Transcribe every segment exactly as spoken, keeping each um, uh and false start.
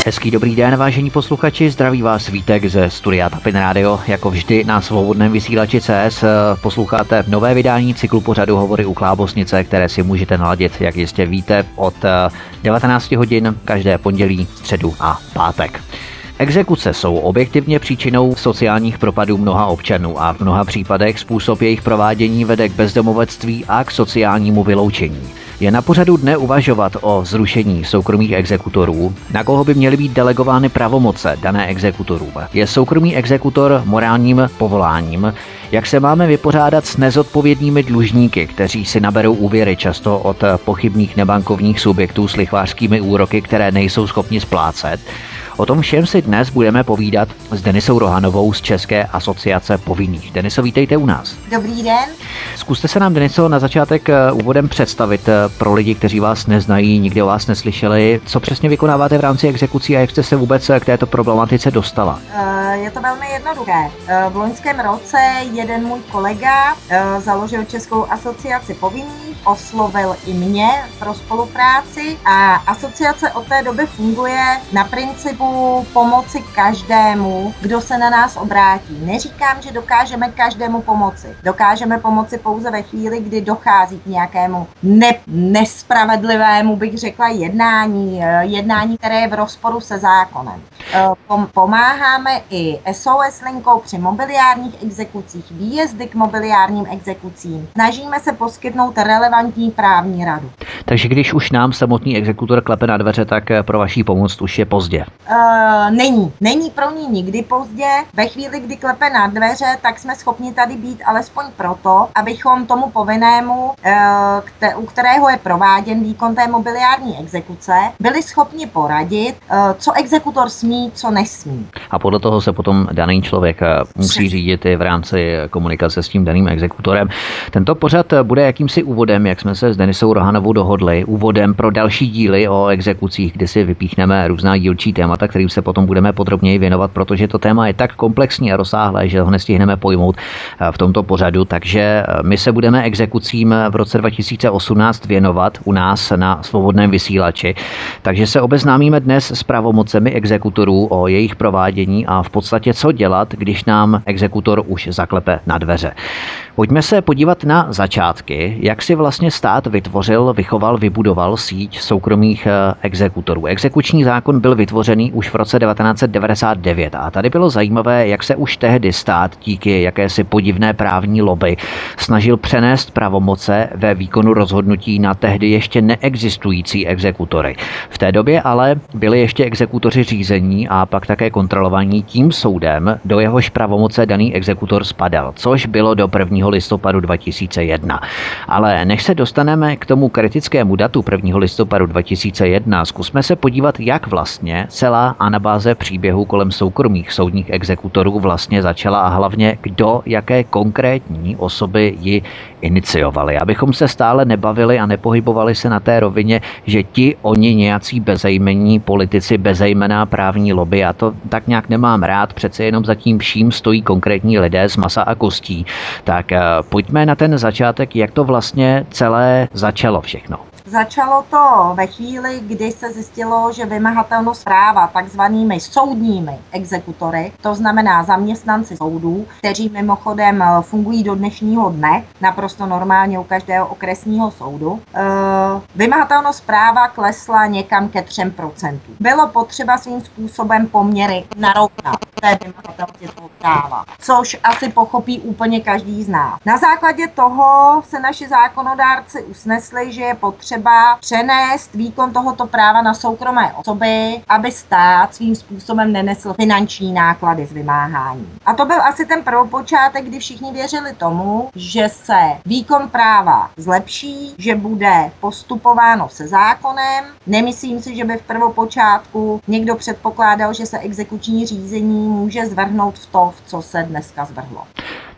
Hezký dobrý den, vážení posluchači, zdraví vás Vítek ze studia Tapin Radio. Jako vždy na svobodném vysílači C S posloucháte nové vydání cyklu pořadu Hovory u Klábosnice, které si můžete naladit, jak jistě víte, od devatenáct hodin každé pondělí, středu a pátek. Exekuce jsou objektivně příčinou sociálních propadů mnoha občanů a v mnoha případech způsob jejich provádění vede k bezdomovectví a k sociálnímu vyloučení. Je na pořadu dne uvažovat o zrušení soukromých exekutorů, na koho by měly být delegovány pravomoce dané exekutorů. Je soukromý exekutor morálním povoláním? Jak se máme vypořádat s nezodpovědnými dlužníky, kteří si naberou úvěry často od pochybných nebankovních subjektů s lichvářskými úroky, které nejsou schopni splácet? O tom všem si dnes budeme povídat s Denisou Rohanovou z České asociace povinných. Deniso, vítejte u nás. Dobrý den. Zkuste se nám, Deniso, na začátek úvodem představit pro lidi, kteří vás neznají, nikdy o vás neslyšeli, co přesně vykonáváte v rámci exekucí a jak jste se vůbec k této problematice dostala. Je to velmi jednoduché. V loňském roce jeden můj kolega založil Českou asociaci povinných, oslovil i mě pro spolupráci a asociace od té doby funguje na principu pomoci každému, kdo se na nás obrátí. Neříkám, že dokážeme každému pomoci. Dokážeme pomoci pouze ve chvíli, kdy dochází k nějakému ne- nespravedlivému, bych řekla, jednání, jednání, které je v rozporu se zákonem. Pom- pomáháme i S O S linkou při mobiliárních exekucích, výjezdy k mobiliárním exekucím. Snažíme se poskytnout relevantní právní radu. Takže když už nám samotný exekutor klepe na dveře, tak pro vaší pomoc už je pozdě. Uh, není. Není pro ní nikdy pozdě. Ve chvíli, kdy klepe na dveře, tak jsme schopni tady být alespoň proto, abychom tomu povinnému, uh, kte- u kterého je prováděn výkon té mobiliární exekuce, byli schopni poradit, uh, co exekutor smí, co nesmí. A podle toho se potom daný člověk musí řídit i v rámci komunikace s tím daným exekutorem. Tento pořad bude jakýmsi úvodem, jak jsme se s Denisou Rohanovou dohodli, úvodem pro další díly o exekucích, kdy si vypíchneme různá dílčí témata, kterým se potom budeme podrobněji věnovat, protože to téma je tak komplexní a rozsáhlé, že ho nestihneme pojmout v tomto pořadu. Takže my se budeme exekucím v roce dva tisíce osmnáct věnovat u nás na svobodném vysílači. Takže se obeznámíme dnes s pravomocemi exekutorů, o jejich provádění a v podstatě co dělat, když nám exekutor už zaklepe na dveře. Pojďme se podívat na začátky, jak si vlastně stát vytvořil, vychoval, vybudoval síť soukromých exekutorů. Exekuční zákon byl vytvořený už v roce devatenáct set devadesát devět a tady bylo zajímavé, jak se už tehdy stát díky jakési podivné právní lobby snažil přenést pravomoce ve výkonu rozhodnutí na tehdy ještě neexistující exekutory. V té době ale byli ještě exekutoři řízení a pak také kontrolovaní tím soudem, do jehož pravomoce daný exekutor spadal, což bylo do prvního listopadu dva tisíce jedna. Ale než se dostaneme k tomu kritickému datu prvního listopadu dva tisíce jedna, zkusme se podívat, jak vlastně celá anabáze příběhu kolem soukromých soudních exekutorů vlastně začala a hlavně kdo, jaké konkrétní osoby ji iniciovali. Abychom se stále nebavili a nepohybovali se na té rovině, že ti oni nějací bezejmenní politici, bezejmenná právní lobby, já to tak nějak nemám rád, přece jenom za tím vším stojí konkrétní lidé z masa a kostí. Tak pojďme na ten začátek, jak to vlastně celé začalo všechno. Začalo to ve chvíli, kdy se zjistilo, že vymahatelnost práva takzvanými soudními exekutory, to znamená zaměstnanci soudů, kteří mimochodem fungují do dnešního dne, naprosto normálně u každého okresního soudu, vymahatelnost práva klesla někam ke třem procentům. Bylo potřeba svým způsobem poměry narovnat té vymahatelnosti toho práva, což asi pochopí úplně každý z nás. Na základě toho se naši zákonodárci usnesli, že je potřeba přenést výkon tohoto práva na soukromé osoby, aby stát svým způsobem nenesl finanční náklady z vymáhání. A to byl asi ten prvopočátek, kdy všichni věřili tomu, že se výkon práva zlepší, že bude postupováno se zákonem. Nemyslím si, že by v prvopočátku někdo předpokládal, že se exekuční řízení může zvrhnout v to, v co se dneska zvrhlo.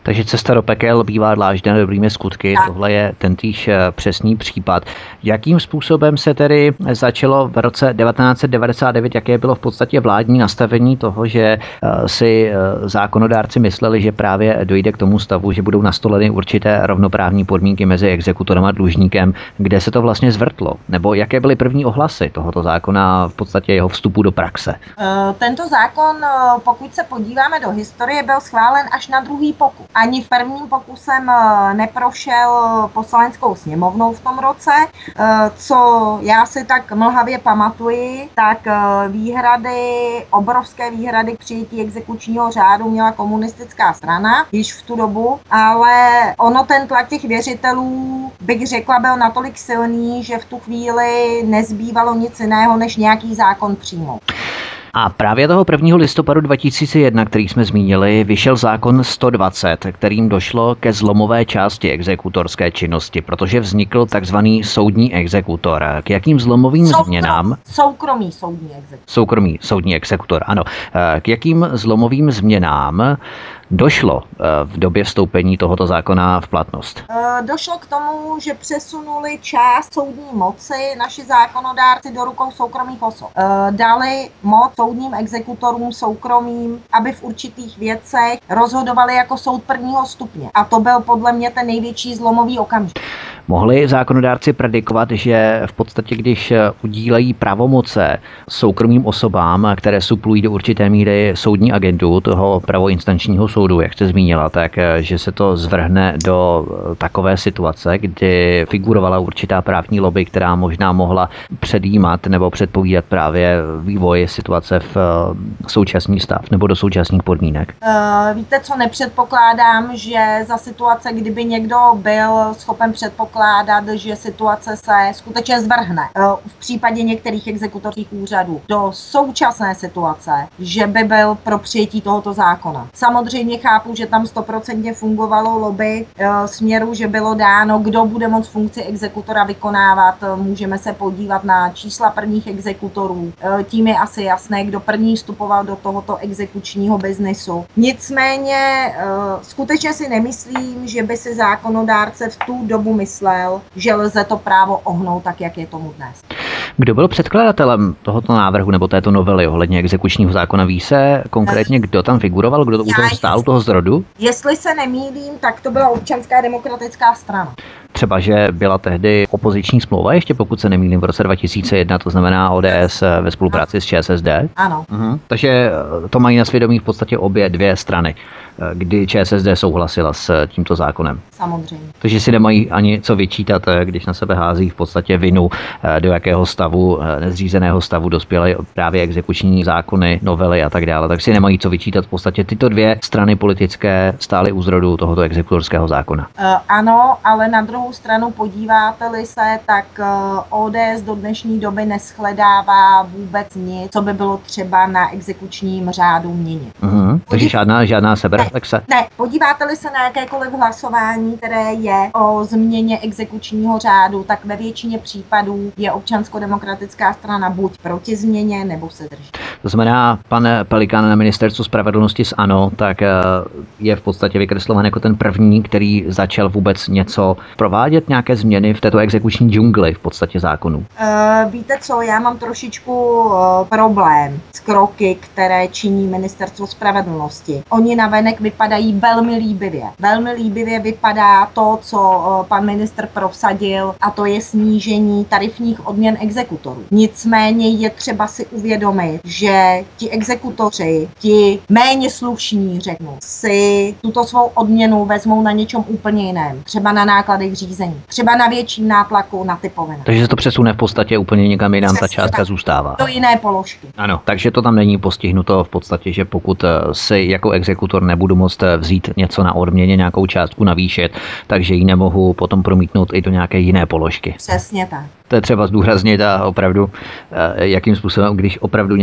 Takže cesta do pekel bývá dlážděna dobrými skutky. Tak. Tohle je tentýž přesný případ. Jakým způsobem se tedy začalo v roce devatenáct set devadesát devět, jaké bylo v podstatě vládní nastavení toho, že si zákonodárci mysleli, že právě dojde k tomu stavu, že budou nastoleny určité rovnoprávní podmínky mezi exekutorem a dlužníkem, kde se to vlastně zvrtlo? Nebo jaké byly první ohlasy tohoto zákona, v podstatě jeho vstupu do praxe? Tento zákon, pokud se podíváme do historie, byl schválen až na druhý pokus. Ani v prvním pokusem neprošel poslaneckou sněmovnou v tom roce. Co já si tak mlhavě pamatuji, tak výhrady, obrovské výhrady k přijetí exekučního řádu měla komunistická strana již v tu dobu, ale ono ten tlak těch věřitelů, bych řekla, byl natolik silný, že v tu chvíli nezbývalo nic jiného, než nějaký zákon přijmout. A právě toho prvního listopadu dva tisíce jedna, který jsme zmínili, vyšel zákon sto dvacet, kterým došlo ke zlomové části exekutorské činnosti, protože vznikl takzvaný soudní exekutor. K jakým zlomovým Soukrom, změnám? Soukromý soudní exekutor. Soukromý soudní exekutor, ano. K jakým zlomovým změnám došlo v době vstoupení tohoto zákona v platnost? Došlo k tomu, že přesunuli část soudní moci naši zákonodárci do rukou soukromých osob. Dali moc soudním exekutorům soukromým, aby v určitých věcech rozhodovali jako soud prvního stupně. A to byl podle mě ten největší zlomový okamžik. Mohli zákonodárci predikovat, že v podstatě, když udílejí pravomoce soukromým osobám, které suplují do určité míry soudní agendu toho prvoinstančního soudu, jak jste zmínila, tak že se to zvrhne do takové situace, kdy figurovala určitá právní lobby, která možná mohla předjímat nebo předpovídat právě vývoj situace v současný stav nebo do současných podmínek? Uh, víte, co nepředpokládám, že za situace, kdyby někdo byl schopen předpokládat, že situace se skutečně zvrhne v případě některých exekutorských úřadů do současné situace, že by byl pro přijetí tohoto zákona. Samozřejmě chápu, že tam stoprocentně fungovalo lobby směru, že bylo dáno, kdo bude moct funkci exekutora vykonávat. Můžeme se podívat na čísla prvních exekutorů. Tím je asi jasné, kdo první vstupoval do tohoto exekučního biznesu. Nicméně skutečně si nemyslím, že by si zákonodárce v tu dobu myslel, že lze to právo ohnout tak, jak je tomu dnes. Kdo byl předkladatelem tohoto návrhu nebo této novely ohledně exekučního zákona? Ví se konkrétně, kdo tam figuroval, kdo to u toho stál, u toho zrodu? Jestli se nemýlím, tak to byla Občanská demokratická strana. Třeba, že byla tehdy opoziční smlouva, ještě pokud se nemýlím, v roce dva tisíce jedna, to znamená O D S ve spolupráci s ČSSD. Ano. Mhm. Takže to mají na svědomí v podstatě obě dvě strany, kdy ČSSD souhlasila s tímto zákonem. Samozřejmě. Takže si nemají ani co vyčítat, když na sebe hází v podstatě vinu, do jakého stavu, nezřízeného stavu dospěly právě exekuční zákony, novely a tak dále. Tak si nemají co vyčítat. V podstatě tyto dvě strany politické stály u zrodu tohoto exekutorského zákona. Uh, ano, ale na druhou stranu podíváte-li se, tak O D S do dnešní doby neschledává vůbec nic, co by bylo třeba na exekučním řádu měnit. Uh-huh. Takže žádná, žádná sebereflexe? Ne, ne, podíváte-li se na jakékoliv hlasování, které je o změně exekučního řádu, tak ve většině případů je občansko-demokratická strana buď proti změně, nebo se drží. To znamená, pan Pelikán na ministerstvu spravedlnosti z ANO, tak je v podstatě vykreslován jako ten první, který začal vůbec něco provádět, nějaké změny v této exekuční džungli v podstatě zákonů. Uh, víte co, já mám trošičku uh, problém s kroky, které činí ministerstvo spravedlnosti. Oni navenek vypadají velmi líbivě. Velmi líbivě vypadá to, co uh, pan ministr prosadil, a to je snížení tarifních odměn exekutorů. Nicméně je třeba si uvědomit, že ti exekutoři, ti méně slušní, řeknu, si tuto svou odměnu vezmou na něčem úplně jiném. Třeba na nákladech řízení. Třeba na větším nátlaku na ty povinné. Takže se to přesune v podstatě úplně někam jinam, ta částka tak zůstává. Do jiné položky. Ano, takže to tam není postihnuto v podstatě, že pokud si jako exekutor nebudu moct vzít něco na odměně, nějakou částku navýšit, takže ji nemohu potom promítnout i do nějaké jiné položky. Přesně tak. To je třeba zdůraznit a opravdu, jakým způsobem, když opravdu nějaký politik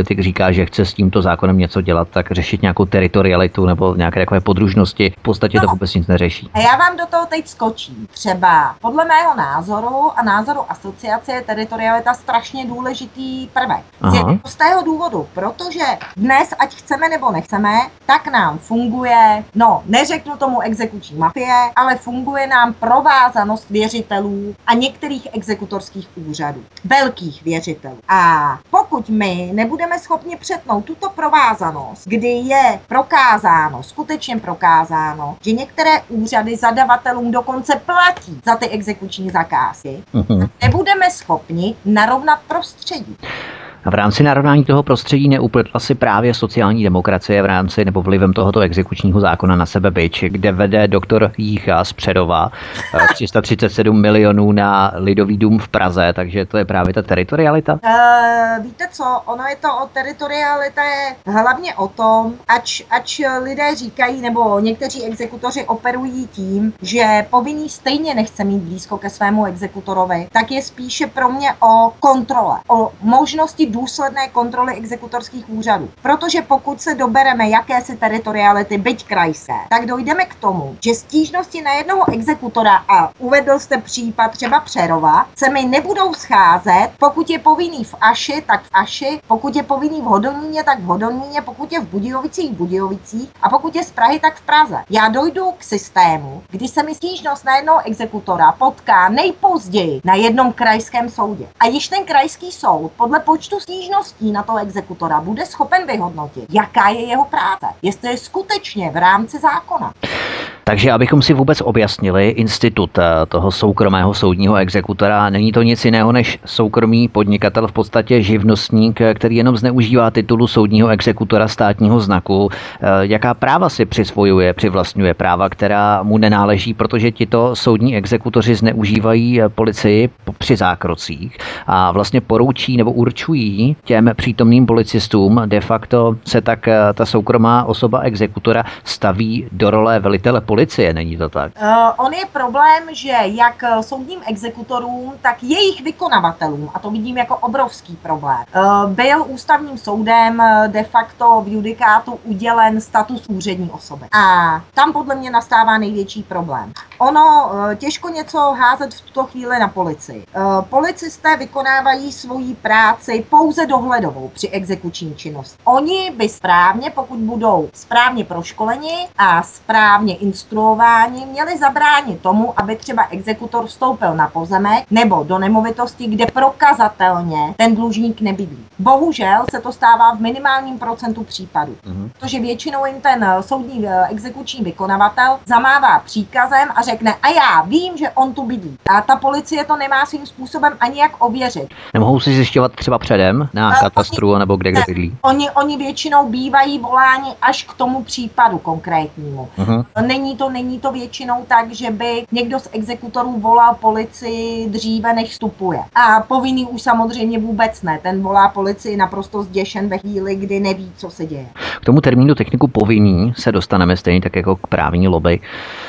politik říká, že chce s tímto zákonem něco dělat, tak řešit nějakou teritorialitu nebo nějaké takové podružnosti, v podstatě no, to vůbec nic neřeší. A já vám do toho teď skočím. Třeba podle mého názoru a názoru asociace je teritorialita strašně důležitý prvek. Z toho důvodu, protože dnes, ať chceme nebo nechceme, tak nám funguje, no, neřeknu tomu exekuční mafie, ale funguje nám provázanost věřitelů a některých exekutorských úřadů. Velkých věřitelů. A pokud my nebudeme schopni přetnout tuto provázanost, kdy je prokázáno, skutečně prokázáno, že některé úřady zadavatelům dokonce platí za ty exekuční zakázky, mm-hmm. nebudeme schopni narovnat prostředí. A v rámci narovnání toho prostředí neupletla si právě sociální demokracie v rámci nebo vlivem tohoto exekučního zákona na sebe bič, kde vede doktor Jícha z Přerova tři sta třicet sedm milionů na Lidový dům v Praze, takže to je právě ta teritorialita? Uh, víte co, ono je to o teritorialita je hlavně o tom, ač, ač lidé říkají, nebo někteří exekutoři operují tím, že povinný stejně nechce mít blízko ke svému exekutorovi, tak je spíše pro mě o kontrole, o možnosti důsledné kontroly exekutorských úřadů. Protože pokud se dobereme jakési teritoriality, byť krajské, tak dojdeme k tomu, že stížnosti na jednoho exekutora, a uvedl jste případ třeba Přerova, se mi nebudou scházet, pokud je povinný v Aši, tak v Aši, pokud je povinný v Hodoníně, tak v Hodoníně, pokud je v Budějovicích, v Budějovicích a pokud je z Prahy, tak v Praze. Já dojdu k systému, kdy se mi stížnost na jednoho exekutora potká nejpozději na jednom krajském soudě. A již ten krajský soud podle počtu stížností na toho exekutora bude schopen vyhodnotit, jaká je jeho práce, jestli je skutečně v rámci zákona. Takže abychom si vůbec objasnili institut toho soukromého soudního exekutora, není to nic jiného než soukromý podnikatel, v podstatě živnostník, který jenom zneužívá titulu soudního exekutora státního znaku. Jaká práva si přisvojuje, přivlastňuje práva, která mu nenáleží, protože tito soudní exekutoři zneužívají policii při zákrocích a vlastně poroučí nebo určují těm přítomným policistům, de facto se tak ta soukromá osoba exekutora staví do role velitele policie, není to tak? Uh, on je problém, že jak soudním exekutorům, tak jejich vykonavatelům, a to vidím jako obrovský problém, uh, byl ústavním soudem de facto v judikátu udělen status úřední osoby. A tam podle mě nastává největší problém. Ono uh, těžko něco házet v tuto chvíli na policii. Uh, policisté vykonávají svoji práci pouze dohledovou při exekuční činnosti. Oni by správně, pokud budou správně proškoleni a správně instruováni, měli zabránit tomu, aby třeba exekutor vstoupil na pozemek nebo do nemovitosti, kde prokazatelně ten dlužník nebydlí. Bohužel se to stává v minimálním procentu případů, mm-hmm. protože většinou jim ten soudní exekuční vykonavatel zamává příkazem a řekne, a já vím, že on tu bydlí. A ta policie to nemá svým způsobem ani jak ověřit. Nemohou si zjišťovat třeba předem na katastru oni, nebo kde, kde bydlí? Oni, oni většinou bývají voláni až k tomu případu konkrétnímu. Uh-huh. Není to, není to většinou tak, že by někdo z exekutorů volal policii dříve, než vstupuje. A povinný už samozřejmě vůbec ne. Ten volá policii naprosto zděšen ve chvíli, kdy neví, co se děje. K tomu termínu techniku povinný se dostaneme stejně tak jako k právní lobby.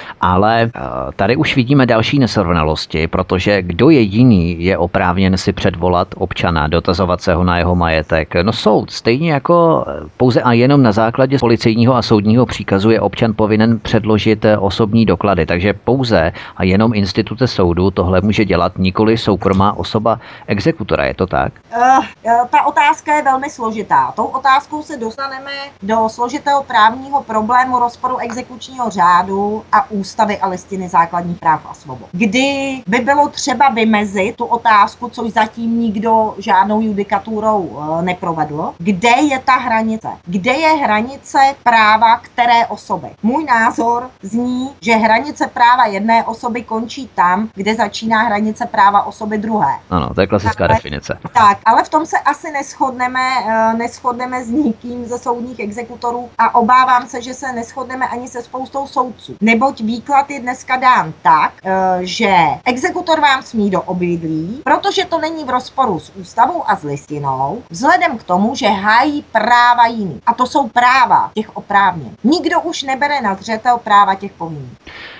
Ale tady už vidíme další nesrovnalosti, protože kdo jediný je oprávněn si předvolat občana, dotazovat se ho na jeho majetek. No soud, stejně jako pouze a jenom na základě policejního a soudního příkazu je občan povinen předložit osobní doklady, takže pouze a jenom instituce soudu tohle může dělat, nikoli soukromá osoba exekutora, je to tak? Uh, ta otázka je velmi složitá. Tou otázkou se dostaneme do složitého právního problému rozporu exekučního řádu a ústavy a listiny základních práv a svobod. Kdy by bylo třeba vymezit tu otázku, což zatím nikdo žádnou judikaturou uh, neprovedl, kde je ta hranice? Kde je hranice práva které osoby? Můj názor zní, že hranice práva jedné osoby končí tam, kde začíná hranice práva osoby druhé. Ano, to je klasická ale, definice. Tak, ale v tom se asi neshodneme, uh, neshodneme s nikým ze soudních exekutorů a obávám se, že se neshodneme ani se spoustou soudců. Neboť výklad je dneska dán tak, uh, že exekutor vám smí do obydlí, protože to není v rozporu s ústavou a s listinou, vzhledem k tomu, že hájí práva jiný. A to jsou práva těch oprávněných. Nikdo už nebere na zřetel práva těch povinných.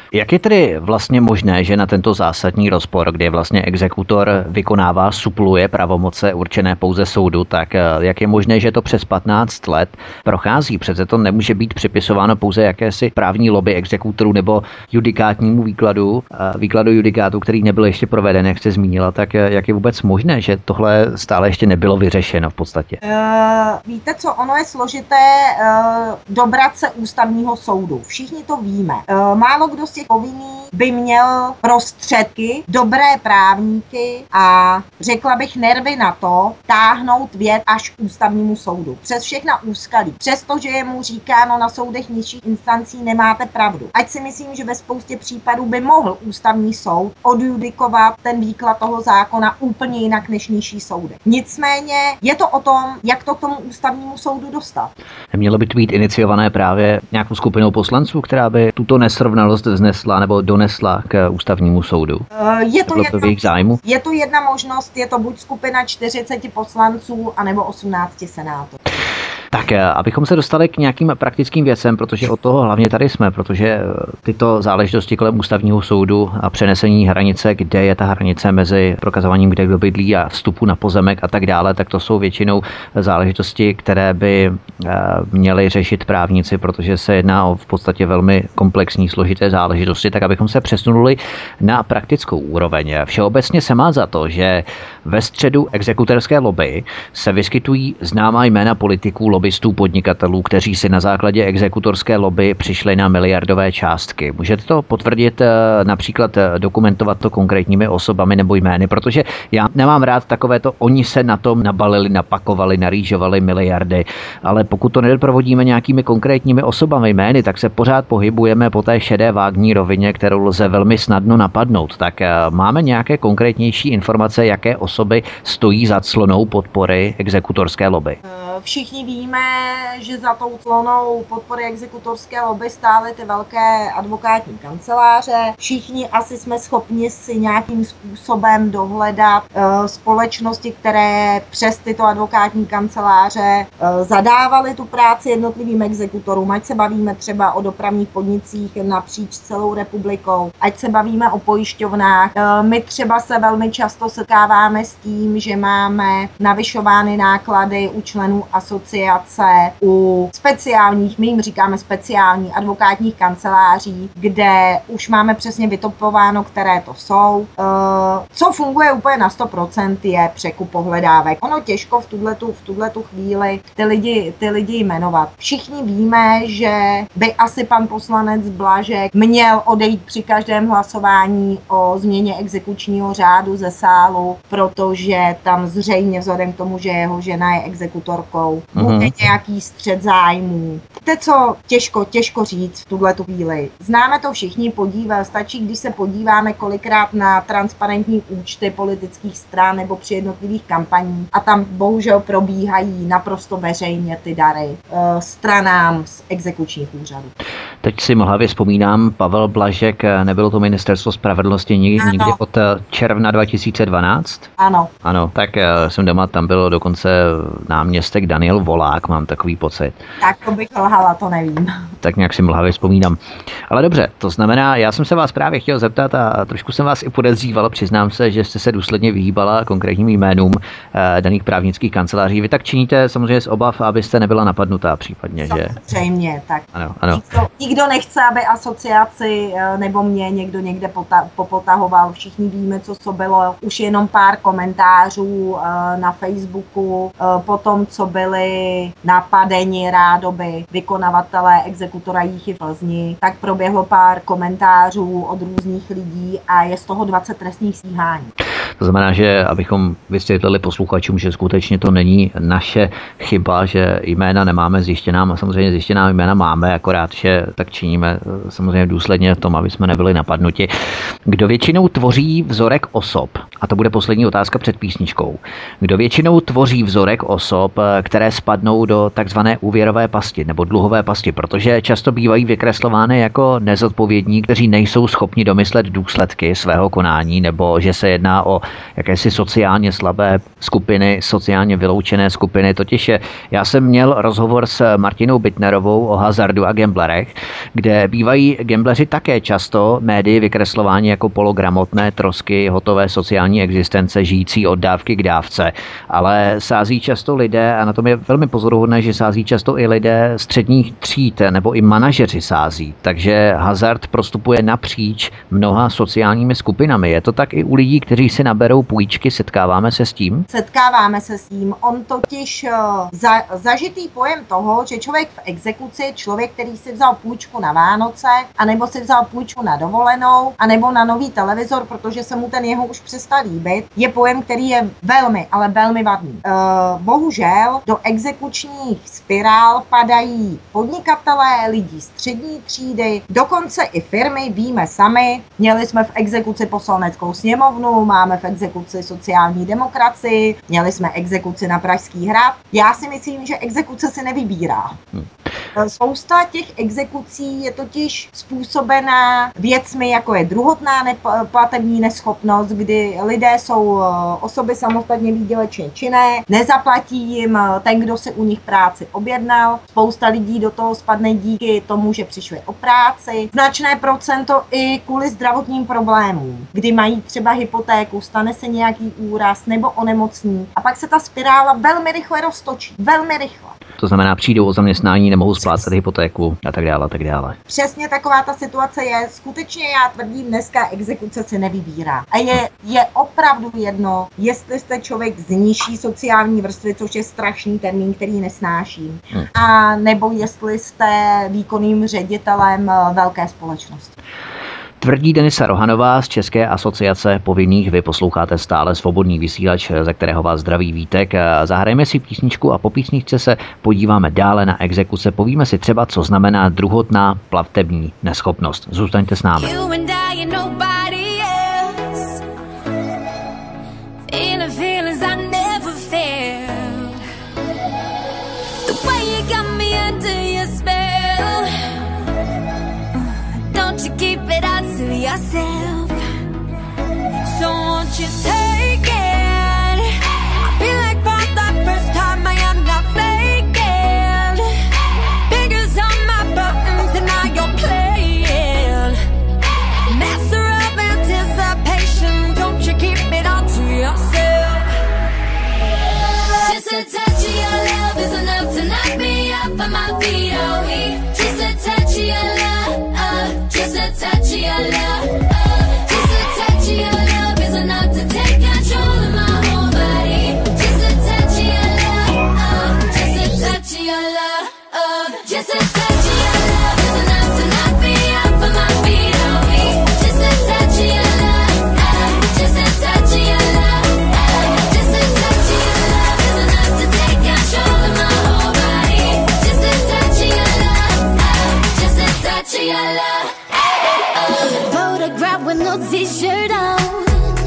Jak je tedy vlastně možné, že na tento zásadní rozpor, kdy vlastně exekutor vykonává, supluje pravomoce určené pouze soudu, tak jak je možné, že to přes patnáct let prochází? Přece to nemůže být připisováno pouze jakési právní lobby exekutorů nebo judikátnímu výkladu, výkladu judikátu, který nebyl ještě proveden, jak jste zmínila, tak jak je vůbec možné, že tohle stále ještě nebylo vyřešeno v podstatě? Uh, víte co, ono je složité uh, dobrat se ústavního soudu. Všichni to víme. Uh, málo kdo z těch povinných by měl prostředky, dobré právníky a řekla bych nervy na to táhnout věc až k ústavnímu soudu. Přes všechna úskalí. Přestože je mu říkáno na soudech nižších instancí nemáte pravdu. Ať si myslím, že ve spoustě případů by mohl ústavní soud odjudikovat ten výklad toho zákona úplně jinak než nižší soudy. Nicméně je to o tom, jak to k tomu ústavnímu soudu dostat. Nemělo by to být iniciované právě nějakou skupinou poslanců, která by tuto nesrovnalost vznesla nebo donesla k ústavnímu soudu? Je to, jedna, to v jejich zájmu? Je to jedna možnost, je to buď skupina čtyřicet poslanců, anebo osmnáct senátorů. Tak, abychom se dostali k nějakým praktickým věcem, protože od toho hlavně tady jsme, protože tyto záležitosti kolem ústavního soudu a přenesení hranice, kde je ta hranice mezi prokazováním, kde kdo bydlí a vstupu na pozemek a tak dále, tak to jsou většinou záležitosti, které by měly řešit právníci, protože se jedná o v podstatě velmi komplexní, složité záležitosti, tak abychom se přesunuli na praktickou úroveň. Všeobecně se má za to, že ve středu exekutorské lobby se vyskytují známá jména politiků, lobbystů, podnikatelů, kteří si na základě exekutorské lobby přišli na miliardové částky. Můžete to potvrdit, například dokumentovat to konkrétními osobami nebo jmény, protože já nemám rád takovéto, oni se na tom nabalili, napakovali, narýžovali miliardy, ale pokud to nedoprovodíme nějakými konkrétními osobami, jmény, tak se pořád pohybujeme po té šedé vágní rovině, kterou lze velmi snadno napadnout. Tak máme nějaké konkrétnější informace, jaké osoby stojí za clonou podpory exekutorské lobby? Všichni víme, že za tou clonou podpory exekutorské lobby stály ty velké advokátní kanceláře. Všichni asi jsme schopni si nějakým způsobem dohledat uh, společnosti, které přes tyto advokátní kanceláře uh, zadávaly tu práci jednotlivým exekutorům. Ať se bavíme třeba o dopravních podnicích napříč celou republikou, ať se bavíme o pojišťovnách. Uh, my třeba se velmi často setkáváme s tím, že máme navyšovány náklady u členů asociace, u speciálních, my jim říkáme speciální advokátních kanceláří, kde už máme přesně vytopováno, které to jsou. Co funguje úplně na sto procent je překup pohledávek. Ono těžko v tuhletu, v tuhletu chvíli ty lidi, ty lidi jmenovat. Všichni víme, že by asi pan poslanec Blažek měl odejít při každém hlasování o změně exekučního řádu ze sálu, protože tam zřejmě vzhledem k tomu, že jeho žena je exekutorkou, bude mm-hmm. nějaký střet zájmů. Víte co, těžko, těžko říct v tuhletu chvíli. Známe to všichni, podívat, stačí, když se podíváme kolikrát na transparentní účty politických stran nebo při jednotlivých kampaních a tam bohužel probíhají naprosto veřejně ty dary uh, stranám z exekučních úřadů. Teď si mlhavě vzpomínám, Pavel Blažek, nebylo to ministerstvo spravedlnosti někdy, někdy od června dva tisíce dvanáct? Ano. Ano, tak jsem doma, tam byl dokonce náměstek Daniel Volák, mám takový pocit. Tak to bych lhala, to nevím. Tak nějak si mlhavě vzpomínám. Ale dobře, to znamená, já jsem se vás právě chtěl zeptat a trošku jsem vás i podezříval, přiznám se, že jste se důsledně vyhýbala konkrétním jménům eh, daných právnických kanceláří. Vy tak činíte samozřejmě z obav, abyste nebyla napadnutá případně, že? Samozřejmě, tak. Ano, ano. Nikdo, nikdo nechce, aby asociaci nebo mě někdo někde pota, popotahoval. Všichni víme, co to bylo. Už jenom pár komentářů eh, na Facebooku eh, po tom, co byli napadeni rádoby vykonavatelé exekutora Jíchy v Plzni, tak proběhlo pár komentářů od různých lidí a je z toho dvacet trestních stíhání. To znamená, že abychom vysvětlili posluchačům, že skutečně to není naše chyba, že jména nemáme zjištěná, a samozřejmě zjištěná jména máme, akorát, že tak činíme samozřejmě důsledně v tom, aby jsme nebyli napadnuti. Kdo většinou tvoří vzorek osob, a to bude poslední otázka před písničkou, kdo většinou tvoří vzorek osob, které spadnou do takzvané úvěrové pasti nebo dluhové pasti, protože často bývají vykreslovány jako nezodpovědní, kteří nejsou schopni domyslet důsledky svého konání, nebo že se jedná o jakési sociálně slabé skupiny, sociálně vyloučené skupiny. Totiž já jsem měl rozhovor s Martinou Bittnerovou o hazardu a gamblerech, kde bývají gambleři také často médii vykreslováni jako pologramotné trosky hotové sociální existence žijící od dávky k dávce. Ale sází často lidé, a na tom je velmi pozoruhodné, že sází často i lidé středních tříd nebo i manažeři sází. Takže hazard prostupuje napříč mnoha sociálními skupinami. Je to tak i u lidí, kteří si naberou půjčky, setkáváme se s tím? Setkáváme se s tím. On totiž za, zažitý pojem toho, že člověk v exekuci je člověk, který si vzal půjčku na Vánoce, anebo si vzal půjčku na dovolenou, anebo na nový televizor, protože se mu ten jeho už přestal líbit, je pojem, který je velmi, ale velmi vadný. E, bohužel do exekučních spirál padají podnikatelé, lidi střední třídy, dokonce i firmy, víme sami. Měli jsme v exekuci poslaneckou sněmovnu, máme v exekuci sociální demokracii, měli jsme exekuci na Pražský hrad. Já si myslím, že exekuce si nevybírá. Hmm. Spousta těch exekucí je totiž způsobená věcmi, jako je druhotná neplatební neschopnost, kdy lidé jsou osoby samostatně výdělečně činné, nezaplatí jim ten, kdo si u nich práci objednal. Spousta lidí do toho spadne díky tomu, že přišli o práci. Značné procento i kvůli zdravotním problémům, kdy mají třeba hypotéku, stane se nějaký úraz nebo onemocní a pak se ta spirála velmi rychle roztočí. Velmi rychle. To znamená, přijdou o zaměstnání, nemohou splácet hypotéku a tak dále, a tak dále. Přesně taková ta situace je. Skutečně já tvrdím, dneska exekuce se nevybírá. A je, je opravdu jedno, jestli jste člověk z nižší sociální vrstvy, což je strašný termín, který nesnáším, hmm. a nebo jestli jste výkonným ředitelem velké společnosti. Tvrdí Denisa Rohanová z České asociace povinných. Vy posloucháte stále Svobodný vysílač, ze kterého vás zdraví Vítek. Zahrajeme si písničku a po písničce se podíváme dále na exekuce. Povíme si třeba, co znamená druhotná platební neschopnost. Zůstaňte s námi. Yourself, so won't you take it? I feel like for the first time I am not faking. Fingers on my buttons and now you're playing. Master of anticipation, don't you keep it all to yourself. Just a touch of your love is enough to knock me off of my feet, oh he. Just a touch of your love, uh, just a touch of your love. T-shirt on.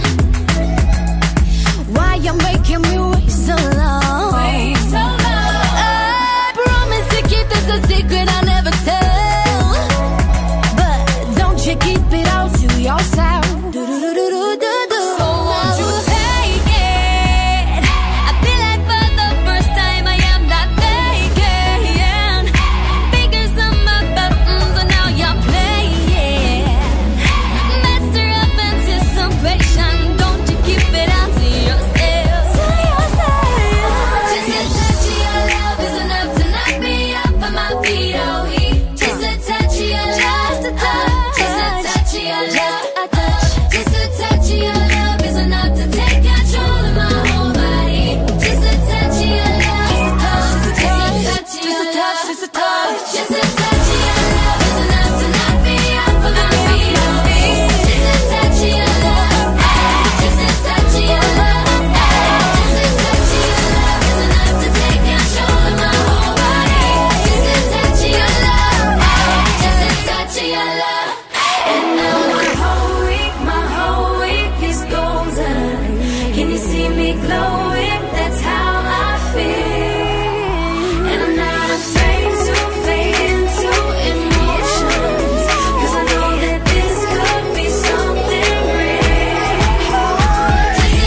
Why you making me wait so long? Wait so long. I promise to keep this a secret I'll never tell. But don't you keep it all to yourself. Do do do do do do do. So won't you take it? I feel like for the first time I am not faking. Fingers on my buttons and now you're playing. Master of anticipation, don't you keep it out to yourself. To yourself. Just a touch of your love is enough to knock me off of my feet, oh he. Just a touch of your love, just a touch, just a touch of your love. Just a touch of your love is enough to take control of my whole body. Just a touch of your love, just a touch, just a touch, just a touch, just a touch of your love is enough to knock me off of my feet, oh he. Just a touch of your love, just a touch of your love, just a touch of your love is enough to take control of my whole body. Just a touch of your love, just a touch of your love. And now my whole week, my whole week is golden. Can you see me glowing? That's how I feel. And I'm not afraid to fade into emotions, 'cause I know that this could be something real. Just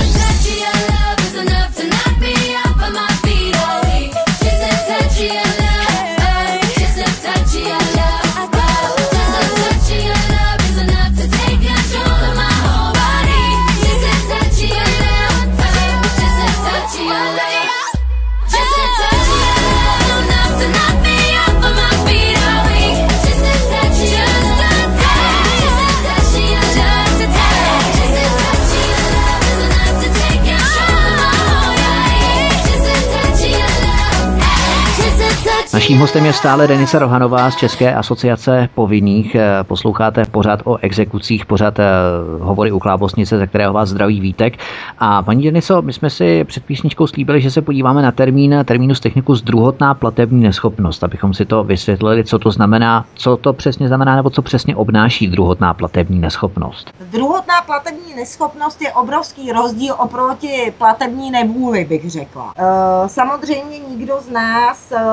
Naším hostem je stále Denisa Rohanová z České asociace povinných. Posloucháte pořad o exekucích, pořad Hovory u Klábosnice, ze kterého vás zdraví Vítek. A paní Deniso, my jsme si před písničkou slíbili, že se podíváme na termín, termínus technicus druhotná platební neschopnost, abychom si to vysvětlili, co to znamená, co to přesně znamená, nebo co přesně obnáší druhotná platební neschopnost. Druhotná platební neschopnost je obrovský rozdíl oproti platební nevůli, bych řekla. E, samozřejmě nikdo z nás e,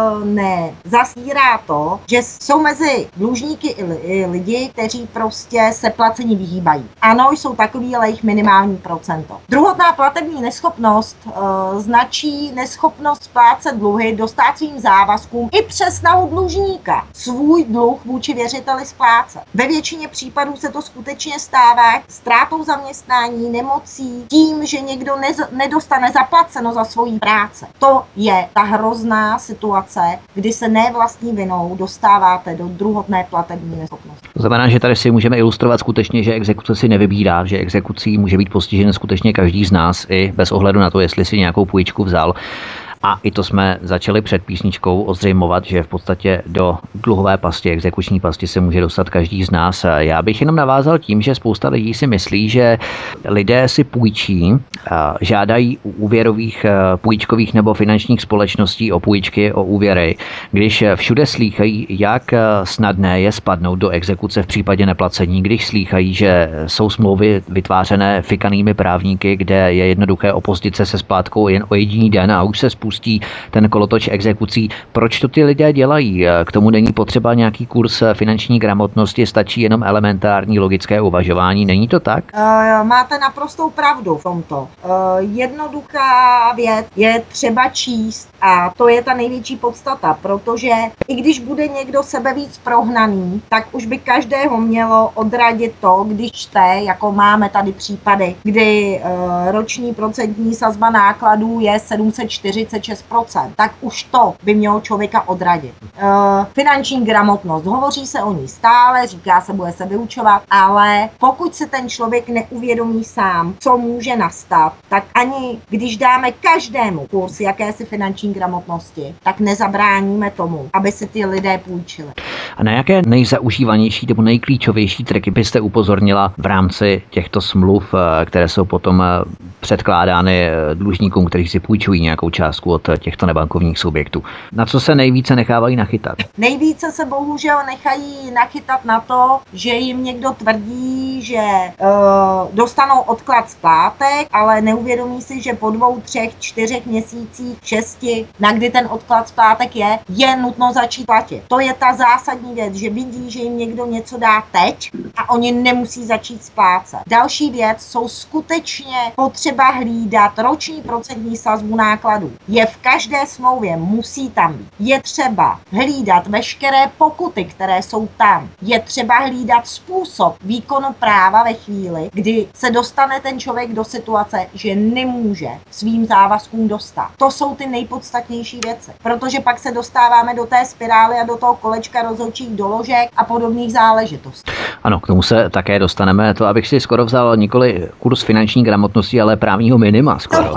nezastírá to, že jsou mezi dlužníky i lidi, kteří prostě se placení vyhýbají. Ano, jsou takový, ale jich minimální procento. Druhotná platební neschopnost e, značí neschopnost splácet dluhy, dostát svým závazkům i přes snahu dlužníka svůj dluh vůči věřiteli splácet. Ve většině případů se to skutečně stává ztrátou zaměstnání, nemocí, tím, že někdo nez, nedostane zaplaceno za svoji práce. To je ta hrozná situace, kdy se ne vlastní vinou dostáváte do druhotné platební neschopnosti. To znamená, že tady si můžeme ilustrovat skutečně, že exekuce si nevybírá, že exekucí může být postižen skutečně každý z nás, i bez ohledu na to, jestli si nějakou půjčku vzal. A i to jsme začali před písničkou ozřejmovat, že v podstatě do dluhové pasti, exekuční pasti se může dostat každý z nás. Já bych jenom navázal tím, že spousta lidí si myslí, že lidé si půjčí, žádají u úvěrových, půjčkových nebo finančních společností o půjčky, o úvěry, když všude slýchají, jak snadné je spadnout do exekuce v případě neplacení, když slýchají, že jsou smlouvy vytvářené fikanými právníky, kde je jednoduché opozdit se se splátkou jen o jediný den a už se spustí ten kolotoč exekucí. Proč to ty lidé dělají? K tomu není potřeba nějaký kurz finanční gramotnosti, stačí jenom elementární logické uvažování. Není to tak? Uh, máte naprostou pravdu v tomto. Uh, jednoduchá věc je třeba číst a to je ta největší podstata, protože i když bude někdo sebevíc prohnaný, tak už by každého mělo odradit to, když čte, jako máme tady případy, kdy uh, roční procentní sazba nákladů je sedm set čtyřicet šest procent, tak už to by mělo člověka odradit. E, finanční gramotnost, hovoří se o ní stále, říká se, bude se vyučovat, ale pokud se ten člověk neuvědomí sám, co může nastat, tak ani když dáme každému kurz jakési finanční gramotnosti, tak nezabráníme tomu, aby si ty lidé půjčili. A na jaké nejzaužívanější nebo nejklíčovější triky byste upozornila v rámci těchto smluv, které jsou potom předkládány dlužníkům, kteří si půjčují nějakou částku od těchto nebankovních subjektů? Na co se nejvíce nechávají nachytat? Nejvíce se bohužel nechají nachytat na to, že jim někdo tvrdí, že e, dostanou odklad splátek, ale neuvědomí si, že po dvou, třech, čtyřech měsících, šesti, na kdy ten odklad splátek je, je nutno začít platit. To je ta zásadní věc, že vidí, že jim někdo něco dá teď a oni nemusí začít splácet. Další věc jsou skutečně potřeba hlídat roční procentní sazbu nákladů. Je v každé smlouvě, musí tam být. Je třeba hlídat veškeré pokuty, které jsou tam. Je třeba hlídat způsob výkonu práva ve chvíli, kdy se dostane ten člověk do situace, že nemůže svým závazkům dostat. To jsou ty nejpodstatnější věci, protože pak se dostáváme do té spirály a do toho kolečka rozhodčích doložek a podobných záležitostí. Ano, k tomu se také dostaneme. To, abych si skoro vzal nikoli kurz finanční gramotnosti, ale právního minima skoro.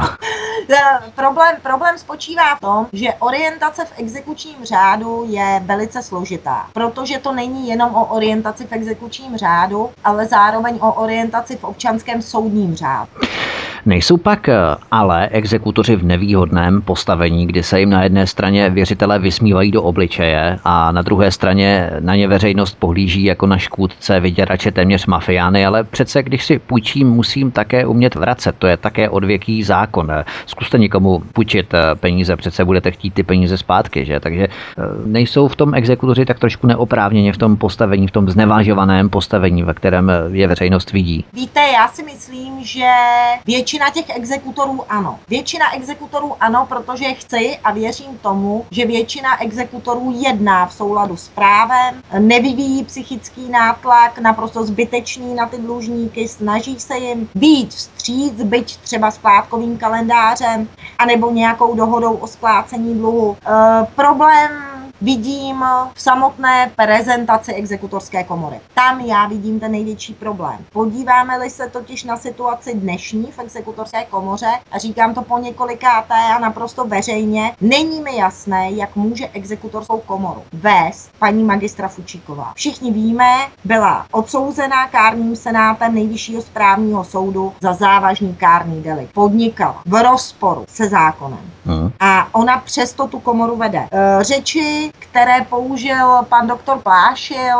Problém, problém spočívá v tom, že orientace v exekučním řádu je velice složitá, protože to není jenom o orientaci v exekučním řádu, ale zároveň o orientaci v občanském soudním řádu. Nejsou pak ale exekutoři v nevýhodném postavení, kdy se jim na jedné straně věřitelé vysmívají do obličeje a na druhé straně na ně veřejnost pohlíží jako na škůdce, vyděrače, téměř mafiány, ale přece když si půjčím, musím také umět vracet. To je také odvěký zákon. Zkuste někomu půjčit peníze, přece budete chtít ty peníze zpátky, že? Takže nejsou v tom exekutoři tak trošku neoprávněně v tom postavení, v tom znevážovaném postavení, ve kterém je veřejnost vidí. Víte, já si myslím, že většina těch exekutorů ano. Většina exekutorů ano, protože chci a věřím tomu, že většina exekutorů jedná v souladu s právem, nevyvíjí psychický nátlak, naprosto zbytečný na ty dlužníky, snaží se jim být vstříc, byť třeba splátkovým kalendářem, anebo nějakou dohodou o splácení dluhu. E, problém vidím v samotné prezentaci exekutorské komory. Tam já vidím ten největší problém. Podíváme-li se totiž na situaci dnešní v exekutorské komoře, a říkám to po několikáté a naprosto veřejně, není mi jasné, jak může exekutorskou komoru vést paní magistra Fučíková. Všichni víme, byla odsouzená kárným senátem Nejvyššího správního soudu za závažný kárný delikt. Podnikala v rozporu se zákonem. Hmm. A ona přesto tu komoru vede. E, řeči, které použil pan doktor Plášil